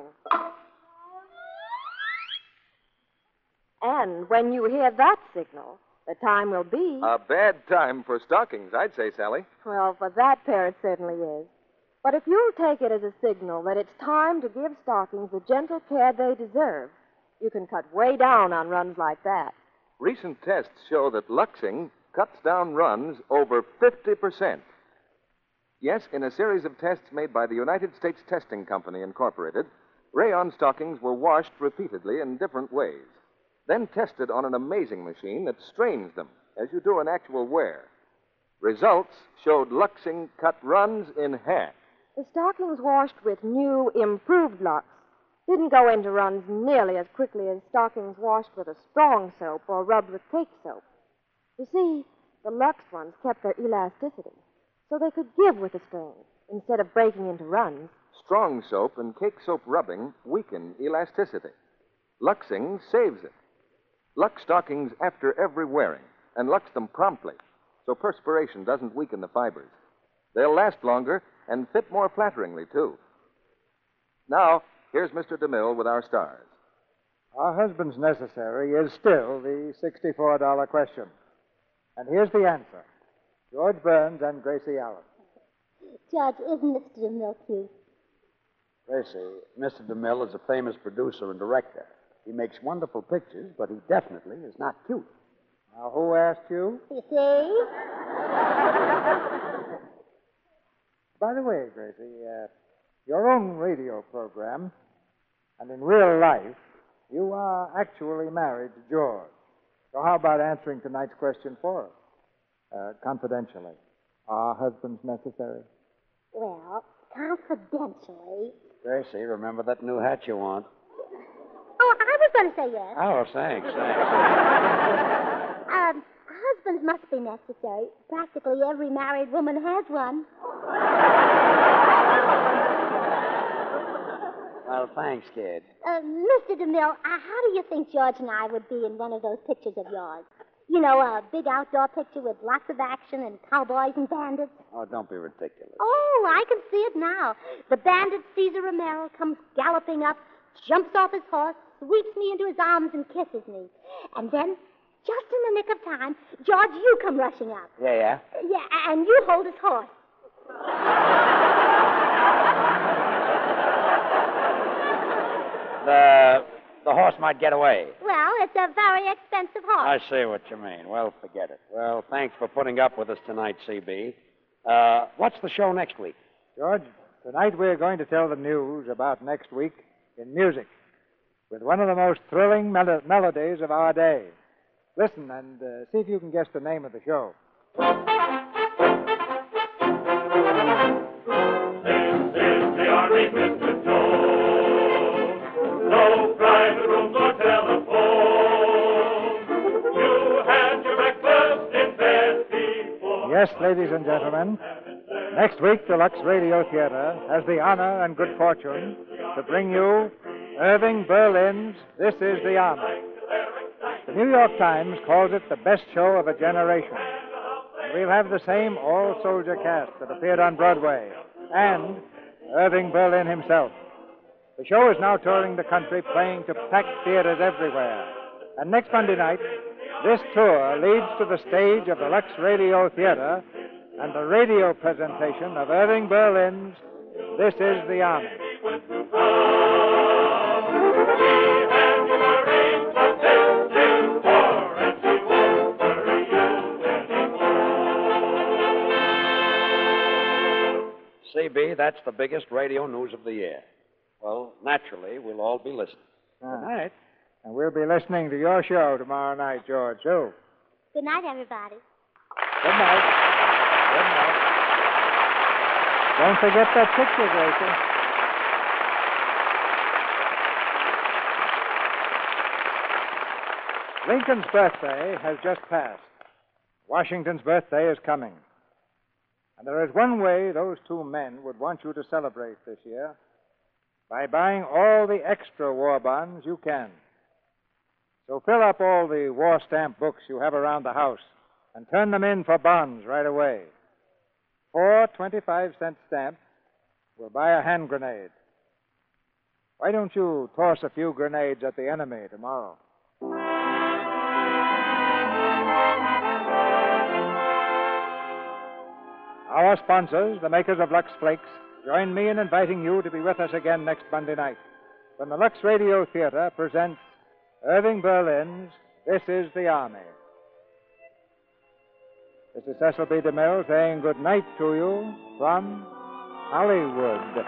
And when you hear that signal, the time will be... A bad time for stockings, I'd say, Sally. Well, for that pair it certainly is. But if you'll take it as a signal that it's time to give stockings the gentle care they deserve, you can cut way down on runs like that. Recent tests show that Luxing cuts down runs over fifty percent. Yes, in a series of tests made by the United States Testing Company, Incorporated, rayon stockings were washed repeatedly in different ways, then tested on an amazing machine that strains them as you do an actual wear. Results showed Luxing cut runs in half. The stockings washed with new, improved Lux didn't go into runs nearly as quickly as stockings washed with a strong soap or rubbed with cake soap. You see, the Lux ones kept their elasticity, so they could give with the strain instead of breaking into runs. Strong soap and cake soap rubbing weaken elasticity. Luxing saves it. Lux stockings after every wearing, and Lux them promptly, so perspiration doesn't weaken the fibers. They'll last longer and fit more flatteringly, too. Now, here's Mister DeMille with our stars. Our husband's necessary is still the sixty-four dollar question. And here's the answer. George Burns and Gracie Allen. Judge, isn't Mister DeMille cute? Gracie, Mister DeMille is a famous producer and director. He makes wonderful pictures, but he definitely is not cute. Now, who asked you? You see? by the way, Gracie, uh, your own radio program, and in real life, you are actually married to George. So how about answering tonight's question for us? Uh, confidentially. Are husbands necessary? Well, confidentially. Gracie, remember that new hat you want? Oh, I was going to say yes. Oh, thanks, thanks. Um, husbands must be necessary. Practically every married woman has one. Well, thanks, kid. Uh, Mister DeMille, uh, how do you think George and I would be in one of those pictures of yours? You know, a big outdoor picture with lots of action and cowboys and bandits. Oh, don't be ridiculous. Oh, I can see it now. The bandit Caesar Romero comes galloping up, jumps off his horse, sweeps me into his arms and kisses me. And then, just in the nick of time, George, you come rushing up. Yeah, yeah? Yeah, and you hold his horse. The, the horse might get away. Well, it's a very expensive I horse. see what you mean. Well, forget it. Well, thanks for putting up with us tonight, C B. Uh, what's the show next week? George, tonight we're going to tell the news about next week in music with one of the most thrilling mel- melodies of our day. Listen and uh, see if you can guess the name of the show. This is the Army Mister Joe. No private rooms or telephone. You had your breakfast in bed before. Yes, ladies and gentlemen, next week the Lux Radio Theater has the honor and good fortune to bring you Irving Berlin's This Is the Army. The New York Times calls it the best show of a generation. And we'll have the same all-soldier cast that appeared on Broadway, and Irving Berlin himself. The show is now touring the country, playing to packed theaters everywhere. And next Monday night, this tour leads to the stage of the Lux Radio Theater and the radio presentation of Irving Berlin's This Is the Army. C B, that's the biggest radio news of the year. Well, naturally, we'll all be listening. Ah. Good night. And we'll be listening to your show tomorrow night, George, too. Good night, everybody. Good night. Good night. Don't forget that picture, Gracie. Lincoln's birthday has just passed. Washington's birthday is coming. And there is one way those two men would want you to celebrate this year: by buying all the extra war bonds you can. So fill up all the war stamp books you have around the house and turn them in for bonds right away. Four twenty-five cent stamps will buy a hand grenade. Why don't you toss a few grenades at the enemy tomorrow? Our sponsors, the makers of Lux Flakes, join me in inviting you to be with us again next Monday night when the Lux Radio Theater presents Irving Berlin's This Is the Army. This is Cecil B. DeMille saying good night to you from Hollywood.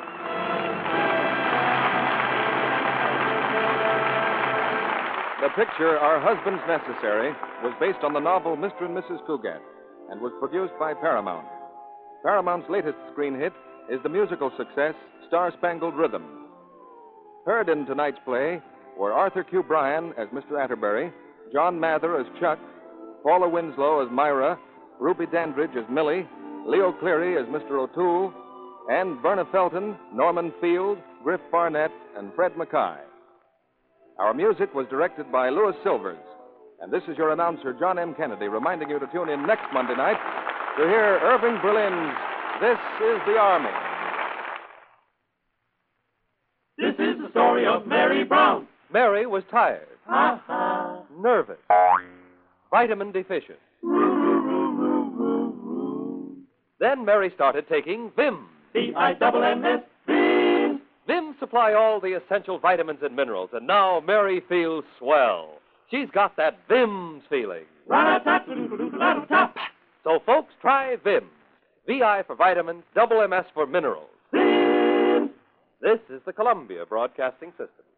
The picture, Are Husbands Necessary, was based on the novel Mister and Missus Cougat and was produced by Paramount. Paramount's latest screen hit is the musical success Star Spangled Rhythm. Heard in tonight's play were Arthur Q. Bryan as Mister Atterbury, John Mather as Chuck, Paula Winslow as Myra, Ruby Dandridge as Millie, Leo Cleary as Mister O'Toole, and Verna Felton, Norman Field, Griff Barnett, and Fred Mackay. Our music was directed by Louis Silvers. And this is your announcer, John M. Kennedy, reminding you to tune in next Monday night to hear Irving Berlin's This Is the Army. This is the story of Mary Brown. Mary was tired, Ha-ha. nervous, vitamin deficient. Then Mary started taking Vim. V I M M S, Vim. Vim supply all the essential vitamins and minerals, and now Mary feels swell. She's got that Vim's feeling. Rat-a-tat-a-doodle-doodle-doodle-tap. So, folks, try Vim. V I for vitamins, double M S for minerals. This is the Columbia Broadcasting System.